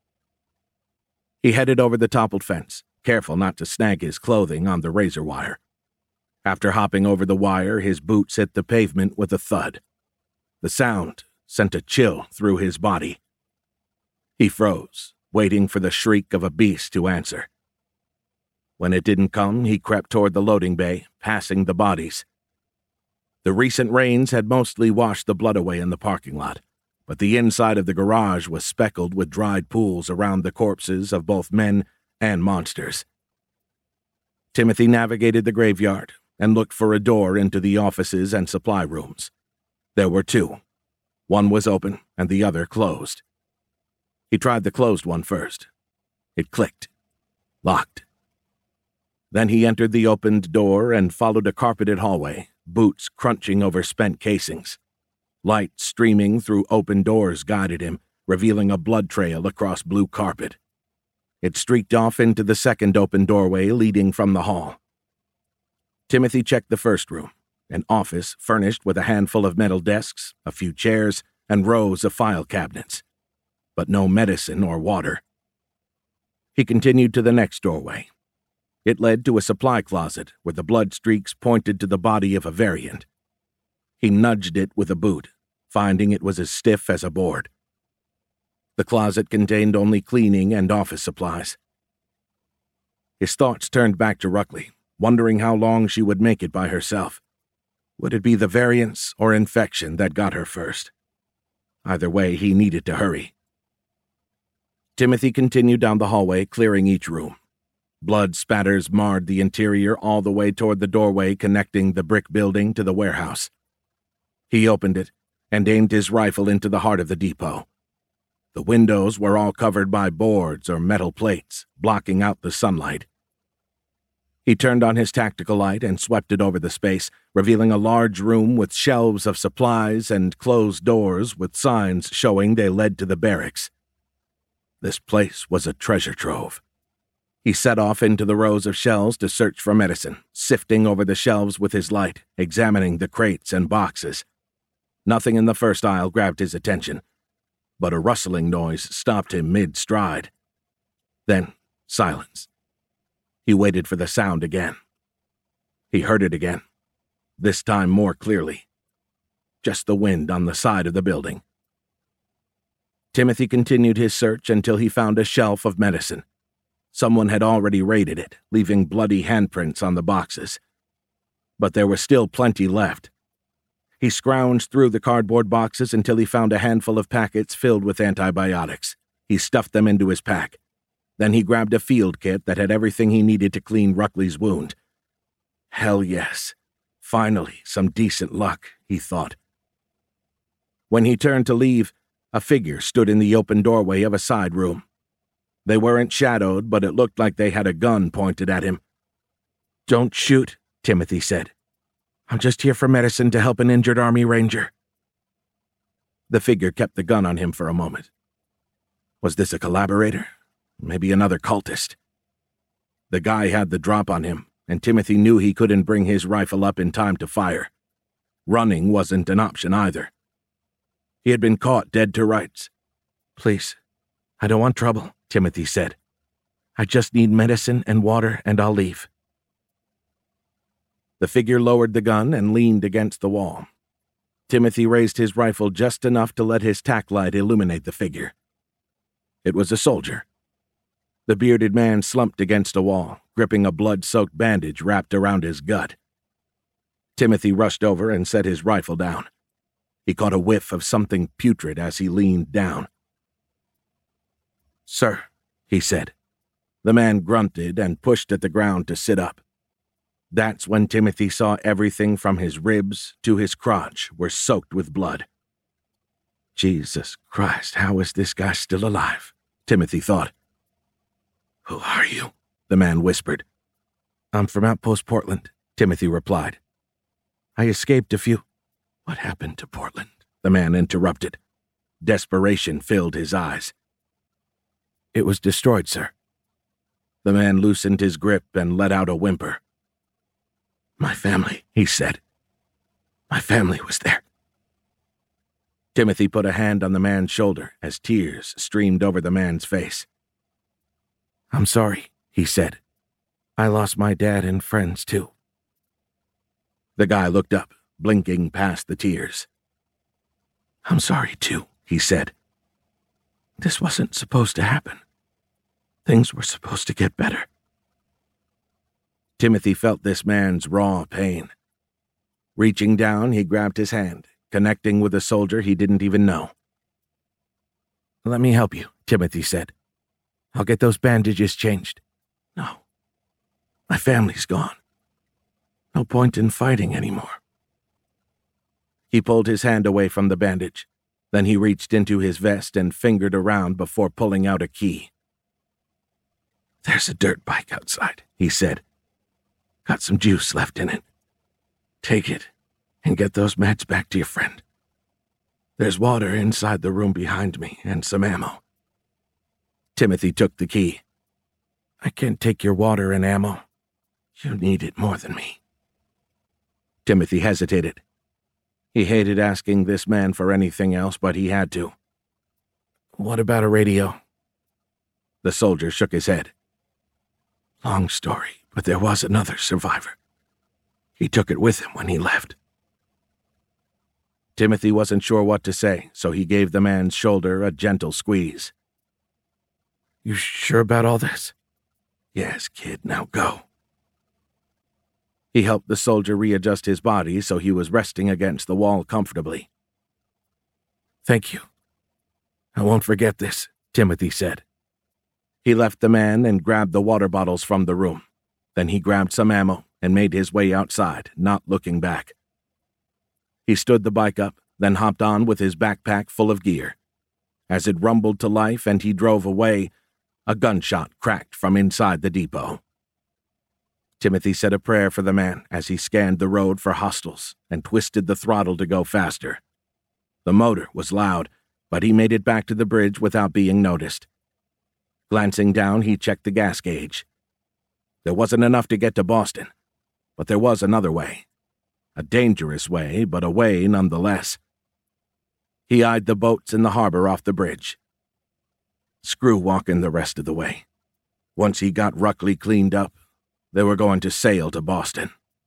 He headed over the toppled fence, careful not to snag his clothing on the razor wire. After hopping over the wire, his boots hit the pavement with a thud. The sound sent a chill through his body. He froze, waiting for the shriek of a beast to answer. When it didn't come, he crept toward the loading bay, passing the bodies. The recent rains had mostly washed the blood away in the parking lot, but the inside of the garage was speckled with dried pools around the corpses of both men and monsters. Timothy navigated the graveyard and looked for a door into the offices and supply rooms. There were two. One was open and the other closed. He tried the closed one first. It clicked. Locked. Then he entered the opened door and followed a carpeted hallway, boots crunching over spent casings. Light streaming through open doors guided him, revealing a blood trail across blue carpet. It streaked off into the second open doorway leading from the hall. Timothy checked the first room, an office furnished with a handful of metal desks, a few chairs, and rows of file cabinets. But no medicine or water. He continued to the next doorway. It led to a supply closet where the blood streaks pointed to the body of a variant. He nudged it with a boot, finding it was as stiff as a board. The closet contained only cleaning and office supplies. His thoughts turned back to Ruckley, wondering how long she would make it by herself. Would it be the variants or infection that got her first? Either way, he needed to hurry. Timothy continued down the hallway, clearing each room. Blood spatters marred the interior all the way toward the doorway connecting the brick building to the warehouse. He opened it and aimed his rifle into the heart of the depot. The windows were all covered by boards or metal plates, blocking out the sunlight. He turned on his tactical light and swept it over the space, revealing a large room with shelves of supplies and closed doors with signs showing they led to the barracks. This place was a treasure trove. He set off into the rows of shelves to search for medicine, sifting over the shelves with his light, examining the crates and boxes. Nothing in the first aisle grabbed his attention, but a rustling noise stopped him mid-stride. Then, silence. He waited for the sound again. He heard it again, this time more clearly. Just the wind on the side of the building. Timothy continued his search until he found a shelf of medicine. Someone had already raided it, leaving bloody handprints on the boxes. But there were still plenty left. He scrounged through the cardboard boxes until he found a handful of packets filled with antibiotics. He stuffed them into his pack. Then he grabbed a field kit that had everything he needed to clean Ruckley's wound. Hell yes. Finally, some decent luck, he thought. When he turned to leave, a figure stood in the open doorway of a side room. They weren't shadowed, but it looked like they had a gun pointed at him. "Don't shoot," Timothy said. "I'm just here for medicine to help an injured Army Ranger." The figure kept the gun on him for a moment. Was this a collaborator? Maybe another cultist. The guy had the drop on him, and Timothy knew he couldn't bring his rifle up in time to fire. Running wasn't an option either. He had been caught dead to rights. "Please, I don't want trouble," Timothy said. "I just need medicine and water, and I'll leave." The figure lowered the gun and leaned against the wall. Timothy raised his rifle just enough to let his tack light illuminate the figure. It was a soldier. The bearded man slumped against a wall, gripping a blood-soaked bandage wrapped around his gut. Timothy rushed over and set his rifle down. He caught a whiff of something putrid as he leaned down. "Sir," he said. The man grunted and pushed at the ground to sit up. That's when Timothy saw everything from his ribs to his crotch were soaked with blood. Jesus Christ, how is this guy still alive? Timothy thought. "Who are you?" the man whispered. "I'm from Outpost Portland," Timothy replied. "I escaped a few—" "What happened to Portland?" the man interrupted. Desperation filled his eyes. "It was destroyed, sir." The man loosened his grip and let out a whimper. "My family," he said. "My family was there." Timothy put a hand on the man's shoulder as tears streamed over the man's face. "I'm sorry," he said. "I lost my dad and friends, too." The guy looked up, blinking past the tears. "I'm sorry, too," he said. "This wasn't supposed to happen. Things were supposed to get better." Timothy felt this man's raw pain. Reaching down, he grabbed his hand, connecting with a soldier he didn't even know. "Let me help you," Timothy said. "I'll get those bandages changed." "No. My family's gone. No point in fighting anymore." He pulled his hand away from the bandage. Then he reached into his vest and fingered around before pulling out a key. "There's a dirt bike outside," he said. "Got some juice left in it. Take it and get those meds back to your friend. There's water inside the room behind me and some ammo." Timothy took the key. "I can't take your water and ammo. You need it more than me." Timothy hesitated. He hated asking this man for anything else, but he had to. "What about a radio?" The soldier shook his head. "Long story, but there was another survivor. He took it with him when he left." Timothy wasn't sure what to say, so he gave the man's shoulder a gentle squeeze. "You sure about all this?" "Yes, kid, now go." He helped the soldier readjust his body so he was resting against the wall comfortably. "Thank you. I won't forget this," Timothy said. He left the man and grabbed the water bottles from the room. Then he grabbed some ammo and made his way outside, not looking back. He stood the bike up, then hopped on with his backpack full of gear. As it rumbled to life and he drove away, a gunshot cracked from inside the depot. Timothy said a prayer for the man as he scanned the road for hostiles and twisted the throttle to go faster. The motor was loud, but he made it back to the bridge without being noticed. Glancing down, he checked the gas gauge. There wasn't enough to get to Boston, but there was another way. A dangerous way, but a way nonetheless. He eyed the boats in the harbor off the bridge. Screw walking the rest of the way. Once he got Ruckley cleaned up, they were going to sail to Boston.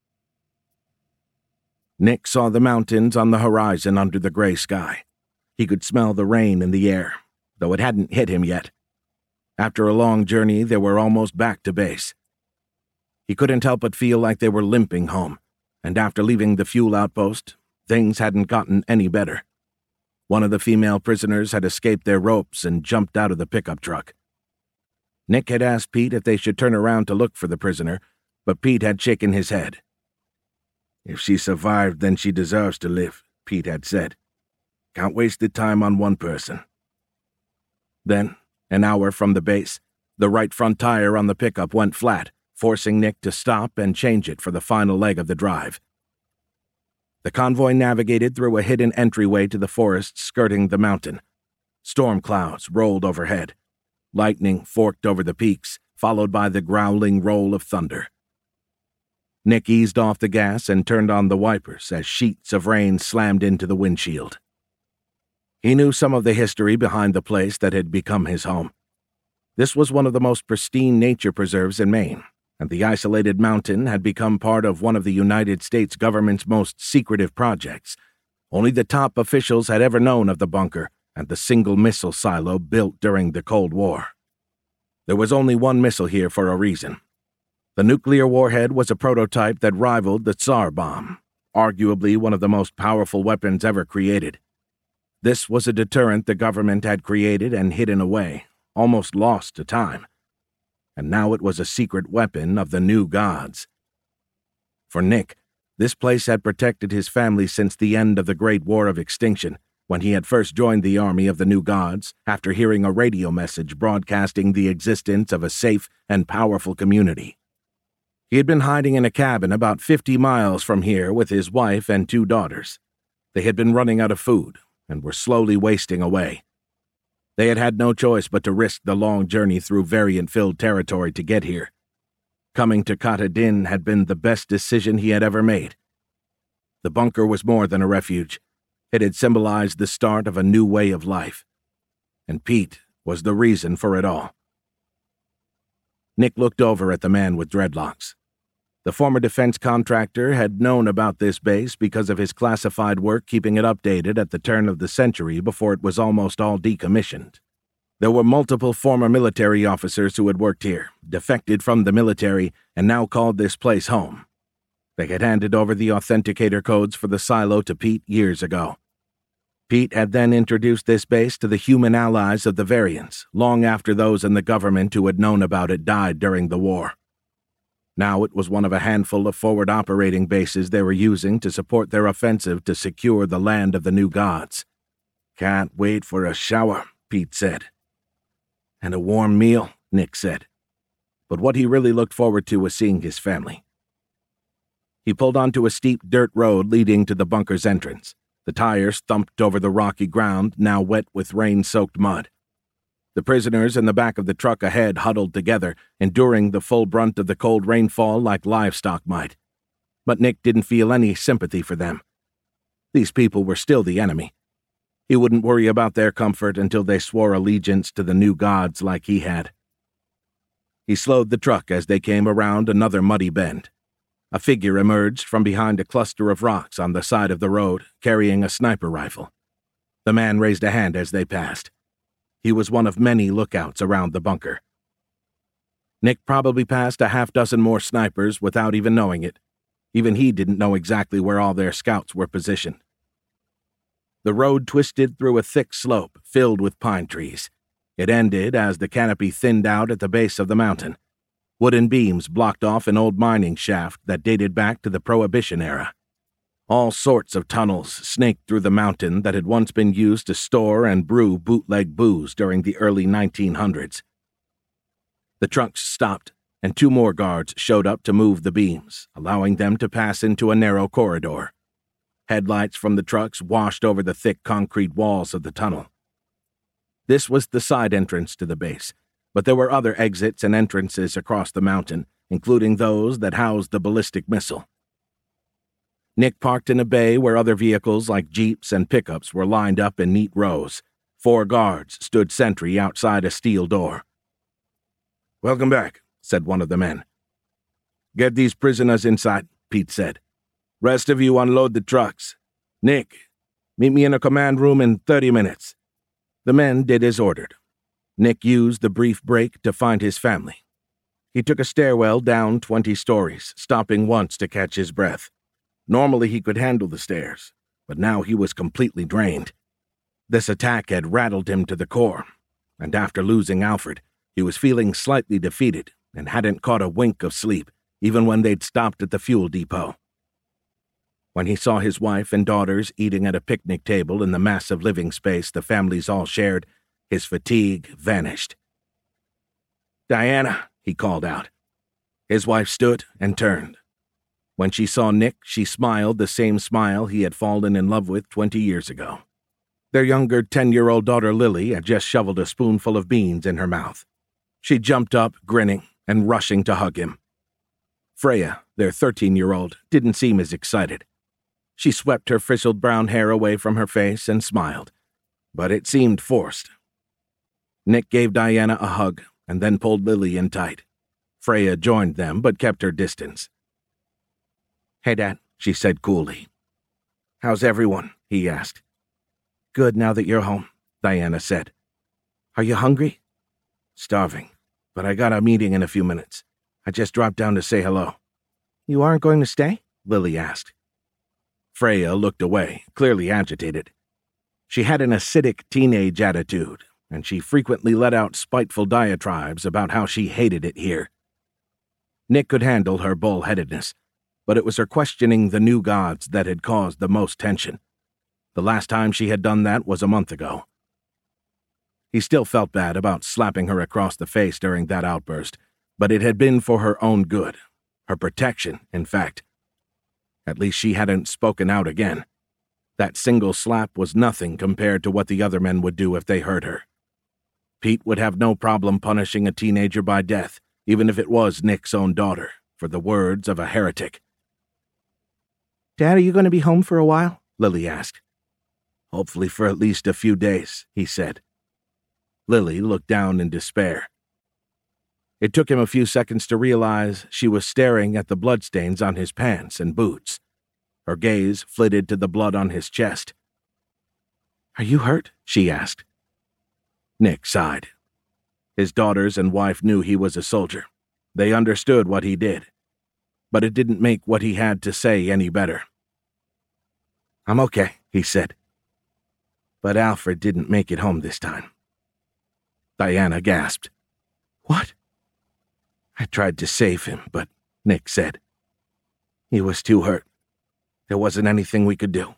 Nick saw the mountains on the horizon under the gray sky. He could smell the rain in the air, though it hadn't hit him yet. After a long journey, they were almost back to base. He couldn't help but feel like they were limping home, and after leaving the fuel outpost, things hadn't gotten any better. One of the female prisoners had escaped their ropes and jumped out of the pickup truck. Nick had asked Pete if they should turn around to look for the prisoner, but Pete had shaken his head. "If she survived, then she deserves to live," Pete had said. "Can't waste the time on one person." Then, an hour from the base, the right front tire on the pickup went flat, forcing Nick to stop and change it for the final leg of the drive. The convoy navigated through a hidden entryway to the forest skirting the mountain. Storm clouds rolled overhead. Lightning forked over the peaks, followed by the growling roll of thunder. Nick eased off the gas and turned on the wipers as sheets of rain slammed into the windshield. He knew some of the history behind the place that had become his home. This was one of the most pristine nature preserves in Maine, and the isolated mountain had become part of one of the United States government's most secretive projects, Only the top officials had ever known of the bunker and the single missile silo built during the Cold War. There was only one missile here for a reason. The nuclear warhead was a prototype that rivaled the Tsar bomb, arguably one of the most powerful weapons ever created. This was a deterrent the government had created and hidden away, almost lost to time. And now it was a secret weapon of the new gods. For Nick, this place had protected his family since the end of the Great War of Extinction, when he had first joined the army of the new gods after hearing a radio message broadcasting the existence of a safe and powerful community. He had been hiding in a cabin about fifty miles from here with his wife and two daughters. They had been running out of food and were slowly wasting away. They had had no choice but to risk the long journey through variant-filled territory to get here. Coming to Katahdin had been the best decision he had ever made. The bunker was more than a refuge. It had symbolized the start of a new way of life. And Pete was the reason for it all. Nick looked over at the man with dreadlocks. The former defense contractor had known about this base because of his classified work keeping it updated at the turn of the century before it was almost all decommissioned. There were multiple former military officers who had worked here, defected from the military, and now called this place home. They had handed over the authenticator codes for the silo to Pete years ago. Pete had then introduced this base to the human allies of the Variants, long after those in the government who had known about it died during the war. Now it was one of a handful of forward operating bases they were using to support their offensive to secure the land of the new gods. "Can't wait for a shower," Pete said. "And a warm meal," Nick said. But what he really looked forward to was seeing his family. He pulled onto a steep dirt road leading to the bunker's entrance. The tires thumped over the rocky ground, now wet with rain-soaked mud. The prisoners in the back of the truck ahead huddled together, enduring the full brunt of the cold rainfall like livestock might. But Nick didn't feel any sympathy for them. These people were still the enemy. He wouldn't worry about their comfort until they swore allegiance to the new gods like he had. He slowed the truck as they came around another muddy bend. A figure emerged from behind a cluster of rocks on the side of the road, carrying a sniper rifle. The man raised a hand as they passed. He was one of many lookouts around the bunker. Nick probably passed a half dozen more snipers without even knowing it. Even he didn't know exactly where all their scouts were positioned. The road twisted through a thick slope filled with pine trees. It ended as the canopy thinned out at the base of the mountain. Wooden beams blocked off an old mining shaft that dated back to the Prohibition era. All sorts of tunnels snaked through the mountain that had once been used to store and brew bootleg booze during the early nineteen hundreds. The trucks stopped, and two more guards showed up to move the beams, allowing them to pass into a narrow corridor. Headlights from the trucks washed over the thick concrete walls of the tunnel. This was the side entrance to the base, but there were other exits and entrances across the mountain, including those that housed the ballistic missile. Nick parked in a bay where other vehicles like jeeps and pickups were lined up in neat rows. Four guards stood sentry outside a steel door. "Welcome back," said one of the men. "Get these prisoners inside," Pete said. "Rest of you unload the trucks. Nick, meet me in a command room in thirty minutes." The men did as ordered. Nick used the brief break to find his family. He took a stairwell down twenty stories, stopping once to catch his breath. Normally he could handle the stairs, but now he was completely drained. This attack had rattled him to the core, and after losing Alfred, he was feeling slightly defeated and hadn't caught a wink of sleep, even when they'd stopped at the fuel depot. When he saw his wife and daughters eating at a picnic table in the massive living space the families all shared, his fatigue vanished. "Diana," he called out. His wife stood and turned. When she saw Nick, she smiled the same smile he had fallen in love with twenty years ago. Their younger ten-year-old daughter Lily had just shoveled a spoonful of beans in her mouth. She jumped up, grinning, and rushing to hug him. Freya, their thirteen-year-old, didn't seem as excited. She swept her frizzled brown hair away from her face and smiled, but it seemed forced. Nick gave Diana a hug and then pulled Lily in tight. Freya joined them but kept her distance. "Hey, Dad," she said coolly. "How's everyone?" he asked. "Good now that you're home," Diana said. "Are you hungry?" "Starving, but I got a meeting in a few minutes. I just dropped down to say hello." "You aren't going to stay?" Lily asked. Freya looked away, clearly agitated. She had an acidic teenage attitude, and she frequently let out spiteful diatribes about how she hated it here. Nick could handle her bullheadedness, but it was her questioning the new gods that had caused the most tension. The last time she had done that was a month ago. He still felt bad about slapping her across the face during that outburst, but it had been for her own good, her protection, in fact. At least she hadn't spoken out again. That single slap was nothing compared to what the other men would do if they hurt her. Pete would have no problem punishing a teenager by death, even if it was Nick's own daughter, for the words of a heretic. "Dad, are you going to be home for a while?" Lily asked. "Hopefully for at least a few days," he said. Lily looked down in despair. It took him a few seconds to realize she was staring at the bloodstains on his pants and boots. Her gaze flitted to the blood on his chest. "Are you hurt?" she asked. Nick sighed. His daughters and wife knew he was a soldier. They understood what he did. But it didn't make what he had to say any better. "I'm okay," he said. "But Alfred didn't make it home this time." Diana gasped. "What?" "I tried to save him, but," Nick said, "he was too hurt. There wasn't anything we could do."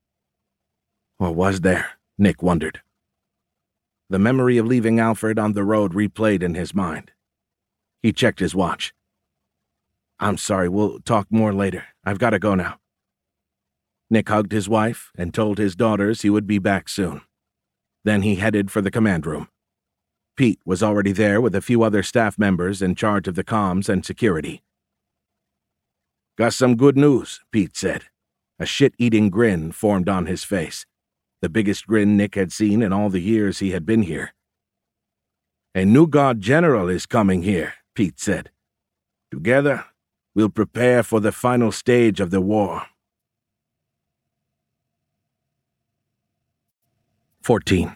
Or was there? Nick wondered. The memory of leaving Alfred on the road replayed in his mind. He checked his watch. "I'm sorry, we'll talk more later. I've got to go now." Nick hugged his wife and told his daughters he would be back soon. Then he headed for the command room. Pete was already there with a few other staff members in charge of the comms and security. "Got some good news," Pete said. A shit-eating grin formed on his face, the biggest grin Nick had seen in all the years he had been here. "A new god general is coming here," Pete said. "Together, we'll prepare for the final stage of the war." fourteen.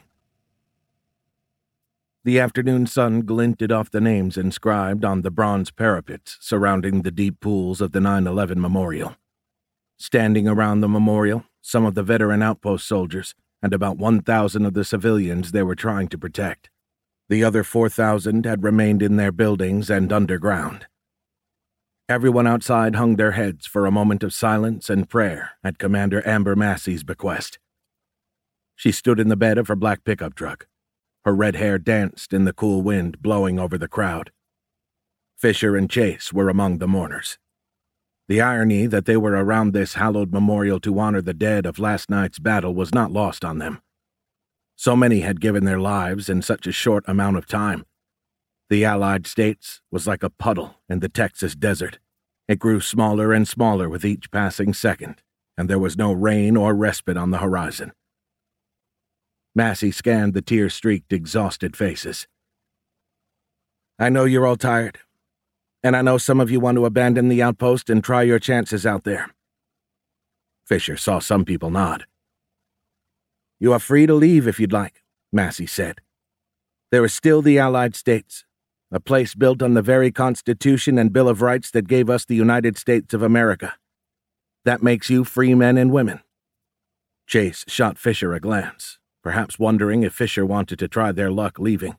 The afternoon sun glinted off the names inscribed on the bronze parapets surrounding the deep pools of the nine eleven memorial. Standing around the memorial, some of the veteran outpost soldiers and about one thousand of the civilians they were trying to protect. The other four thousand had remained in their buildings and underground. Everyone outside hung their heads for a moment of silence and prayer at Commander Amber Massey's bequest. She stood in the bed of her black pickup truck. Her red hair danced in the cool wind blowing over the crowd. Fisher and Chase were among the mourners. The irony that they were around this hallowed memorial to honor the dead of last night's battle was not lost on them. So many had given their lives in such a short amount of time. The Allied States was like a puddle in the Texas desert. It grew smaller and smaller with each passing second, and there was no rain or respite on the horizon. Massey scanned the tear-streaked, exhausted faces. "I know you're all tired, and I know some of you want to abandon the outpost and try your chances out there." Fisher saw some people nod. "You are free to leave if you'd like," Massey said. "There is still the Allied States, a place built on the very Constitution and Bill of Rights that gave us the United States of America. That makes you free men and women." Chase shot Fisher a glance, perhaps wondering if Fisher wanted to try their luck leaving.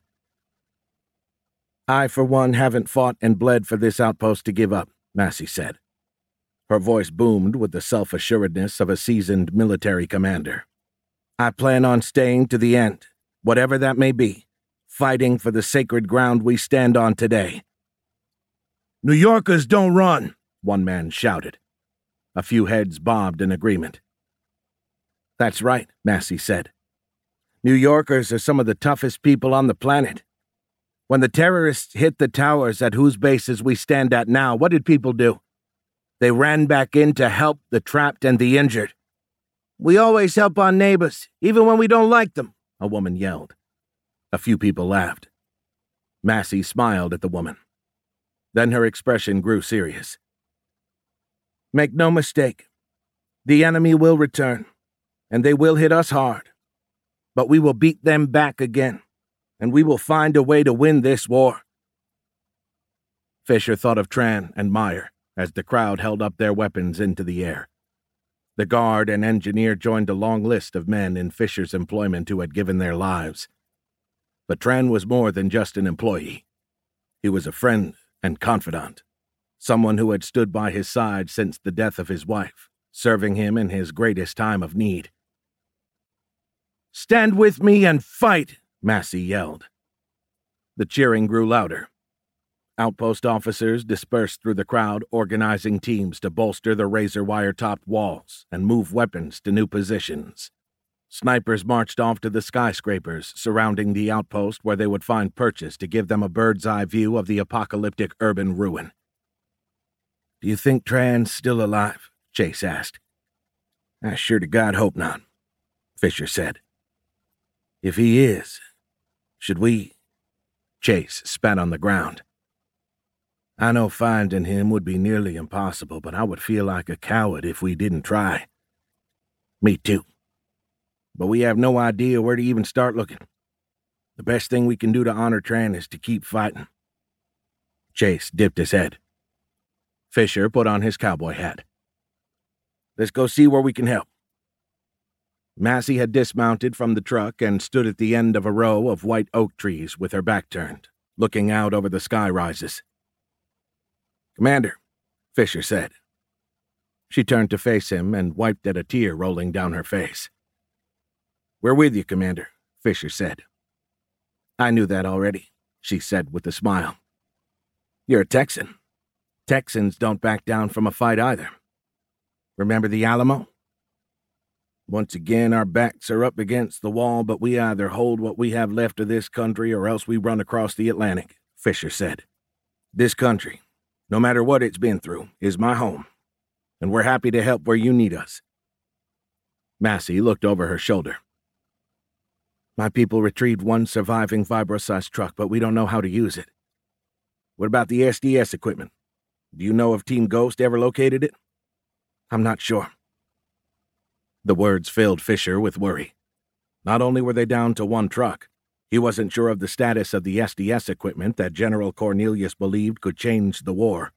"I, for one, haven't fought and bled for this outpost to give up," Massey said. Her voice boomed with the self-assuredness of a seasoned military commander. "I plan on staying to the end, whatever that may be, fighting for the sacred ground we stand on today." "New Yorkers don't run," one man shouted. A few heads bobbed in agreement. "That's right," Massey said. "New Yorkers are some of the toughest people on the planet. When the terrorists hit the towers at whose bases we stand at now, what did people do? They ran back in to help the trapped and the injured." "We always help our neighbors, even when we don't like them," a woman yelled. A few people laughed. Massey smiled at the woman. Then her expression grew serious. "Make no mistake. The enemy will return, and they will hit us hard. But we will beat them back again, and we will find a way to win this war." Fisher thought of Tran and Meyer as the crowd held up their weapons into the air. The guard and engineer joined a long list of men in Fisher's employment who had given their lives. But Tran was more than just an employee. He was a friend and confidant, someone who had stood by his side since the death of his wife, serving him in his greatest time of need. "Stand with me and fight!" Massey yelled. The cheering grew louder. Outpost officers dispersed through the crowd, organizing teams to bolster the razor-wire-topped walls and move weapons to new positions. Snipers marched off to the skyscrapers surrounding the outpost where they would find purchase to give them a bird's-eye view of the apocalyptic urban ruin. "Do you think Tran's still alive?" Chase asked. "I sure to God hope not," Fisher said. "If he is, should we—" Chase spat on the ground. "I know finding him would be nearly impossible, but I would feel like a coward if we didn't try." "Me too. But we have no idea where to even start looking. The best thing we can do to honor Tran is to keep fighting." Chase dipped his head. Fisher put on his cowboy hat. "Let's go see where we can help." Massey had dismounted from the truck and stood at the end of a row of white oak trees with her back turned, looking out over the sky rises. "Commander," Fisher said. She turned to face him and wiped at a tear rolling down her face. "We're with you, Commander," Fisher said. "I knew that already," she said with a smile. "You're a Texan. Texans don't back down from a fight either. Remember the Alamo? Once again, our backs are up against the wall, but we either hold what we have left of this country or else we run across the Atlantic," Fisher said. "This country, no matter what it's been through, is my home, and we're happy to help where you need us." Massey looked over her shoulder. "My people retrieved one surviving vibro-sized truck, but we don't know how to use it. What about the S D S equipment? Do you know if Team Ghost ever located it?" "I'm not sure." The words filled Fisher with worry. Not only were they down to one truck, he wasn't sure of the status of the S D S equipment that General Cornelius believed could change the war.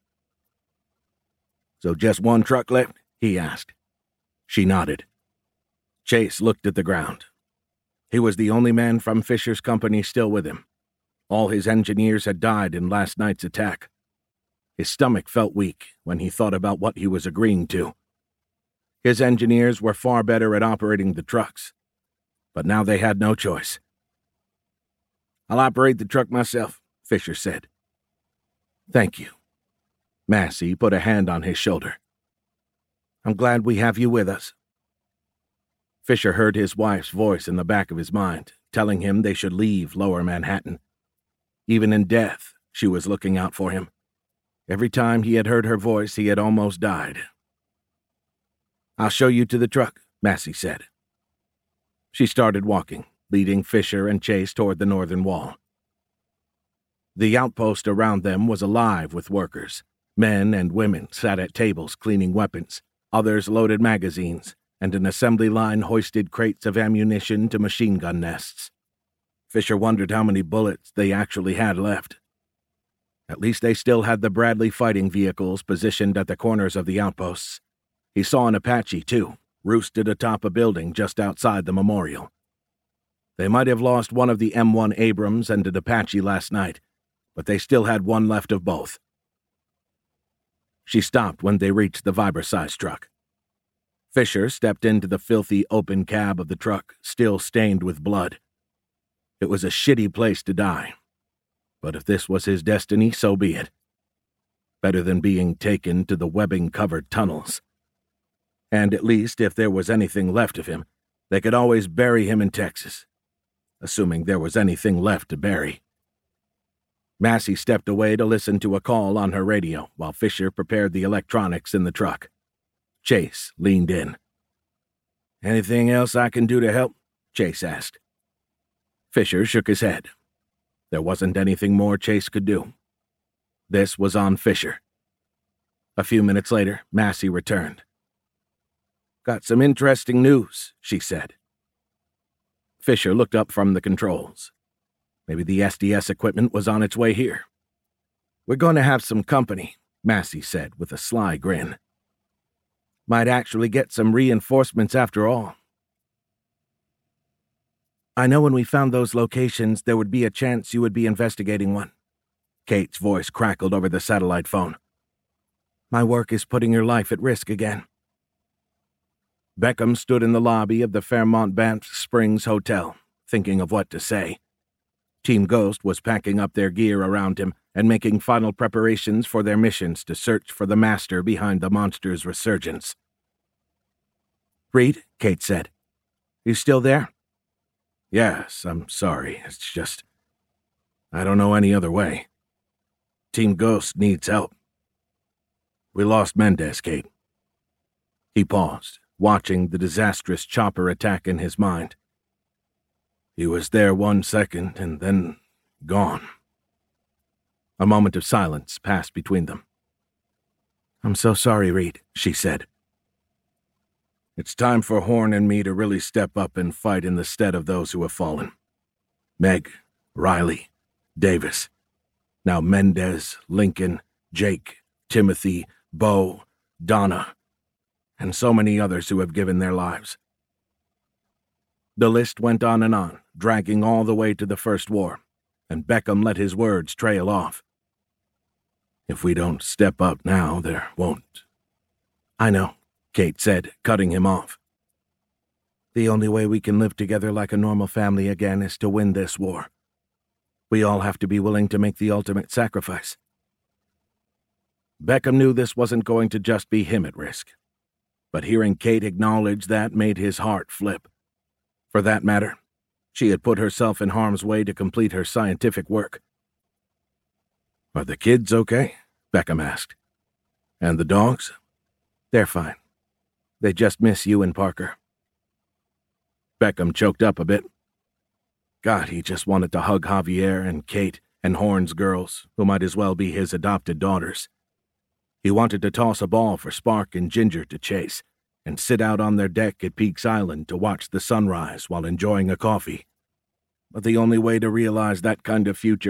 "So just one truck left?" he asked. She nodded. Chase looked at the ground. He was the only man from Fisher's company still with him. All his engineers had died in last night's attack. His stomach felt weak when he thought about what he was agreeing to. His engineers were far better at operating the trucks, but now they had no choice. "I'll operate the truck myself," Fisher said. "Thank you." Massey put a hand on his shoulder. "I'm glad we have you with us." Fisher heard his wife's voice in the back of his mind, telling him they should leave Lower Manhattan. Even in death, she was looking out for him. Every time he had heard her voice, he had almost died. "I'll show you to the truck," Massey said. She started walking, leading Fisher and Chase toward the northern wall. The outpost around them was alive with workers. Men and women sat at tables cleaning weapons. Others loaded magazines, and an assembly line hoisted crates of ammunition to machine gun nests. Fisher wondered how many bullets they actually had left. At least they still had the Bradley fighting vehicles positioned at the corners of the outposts. He saw an Apache, too, roosted atop a building just outside the memorial. They might have lost one of the M one Abrams and an Apache last night, but they still had one left of both. She stopped when they reached the vibro-sized truck. Fisher stepped into the filthy open cab of the truck, still stained with blood. It was a shitty place to die, but if this was his destiny, so be it. Better than being taken to the webbing-covered tunnels. And at least, if there was anything left of him, they could always bury him in Texas, assuming there was anything left to bury. Massey stepped away to listen to a call on her radio while Fisher prepared the electronics in the truck. Chase leaned in. "Anything else I can do to help?" Chase asked. Fisher shook his head. There wasn't anything more Chase could do. This was on Fisher. A few minutes later, Massey returned. Got some interesting news, she said. Fisher looked up from the controls. Maybe the S D S equipment was on its way here. We're going to have some company, Massey said with a sly grin. Might actually get some reinforcements after all. I know when we found those locations, there would be a chance you would be investigating one. Kate's voice crackled over the satellite phone. My work is putting your life at risk again. Beckham stood in the lobby of the Fairmont Banff Springs Hotel, thinking of what to say. Team Ghost was packing up their gear around him and making final preparations for their missions to search for the master behind the monster's resurgence. Reed, Kate said. You still there? Yes, I'm sorry. It's just... I don't know any other way. Team Ghost needs help. We lost Mendez, Kate. He paused, watching the disastrous chopper attack in his mind. He was there one second and then gone. A moment of silence passed between them. I'm so sorry, Reed, she said. It's time for Horn and me to really step up and fight in the stead of those who have fallen. Meg, Riley, Davis. Now Mendez, Lincoln, Jake, Timothy, Bo, Donna, and so many others who have given their lives. The list went on and on, dragging all the way to the First War, and Beckham let his words trail off. If we don't step up now, there won't. I know, Kate said, cutting him off. The only way we can live together like a normal family again is to win this war. We all have to be willing to make the ultimate sacrifice. Beckham knew this wasn't going to just be him at risk, but hearing Kate acknowledge that made his heart flip. For that matter, she had put herself in harm's way to complete her scientific work. Are the kids okay? Beckham asked. And the dogs? They're fine. They just miss you and Parker. Beckham choked up a bit. God, he just wanted to hug Javier and Kate and Horn's girls, who might as well be his adopted daughters. He wanted to toss a ball for Spark and Ginger to chase, and sit out on their deck at Peaks Island to watch the sunrise while enjoying a coffee. But the only way to realize that kind of future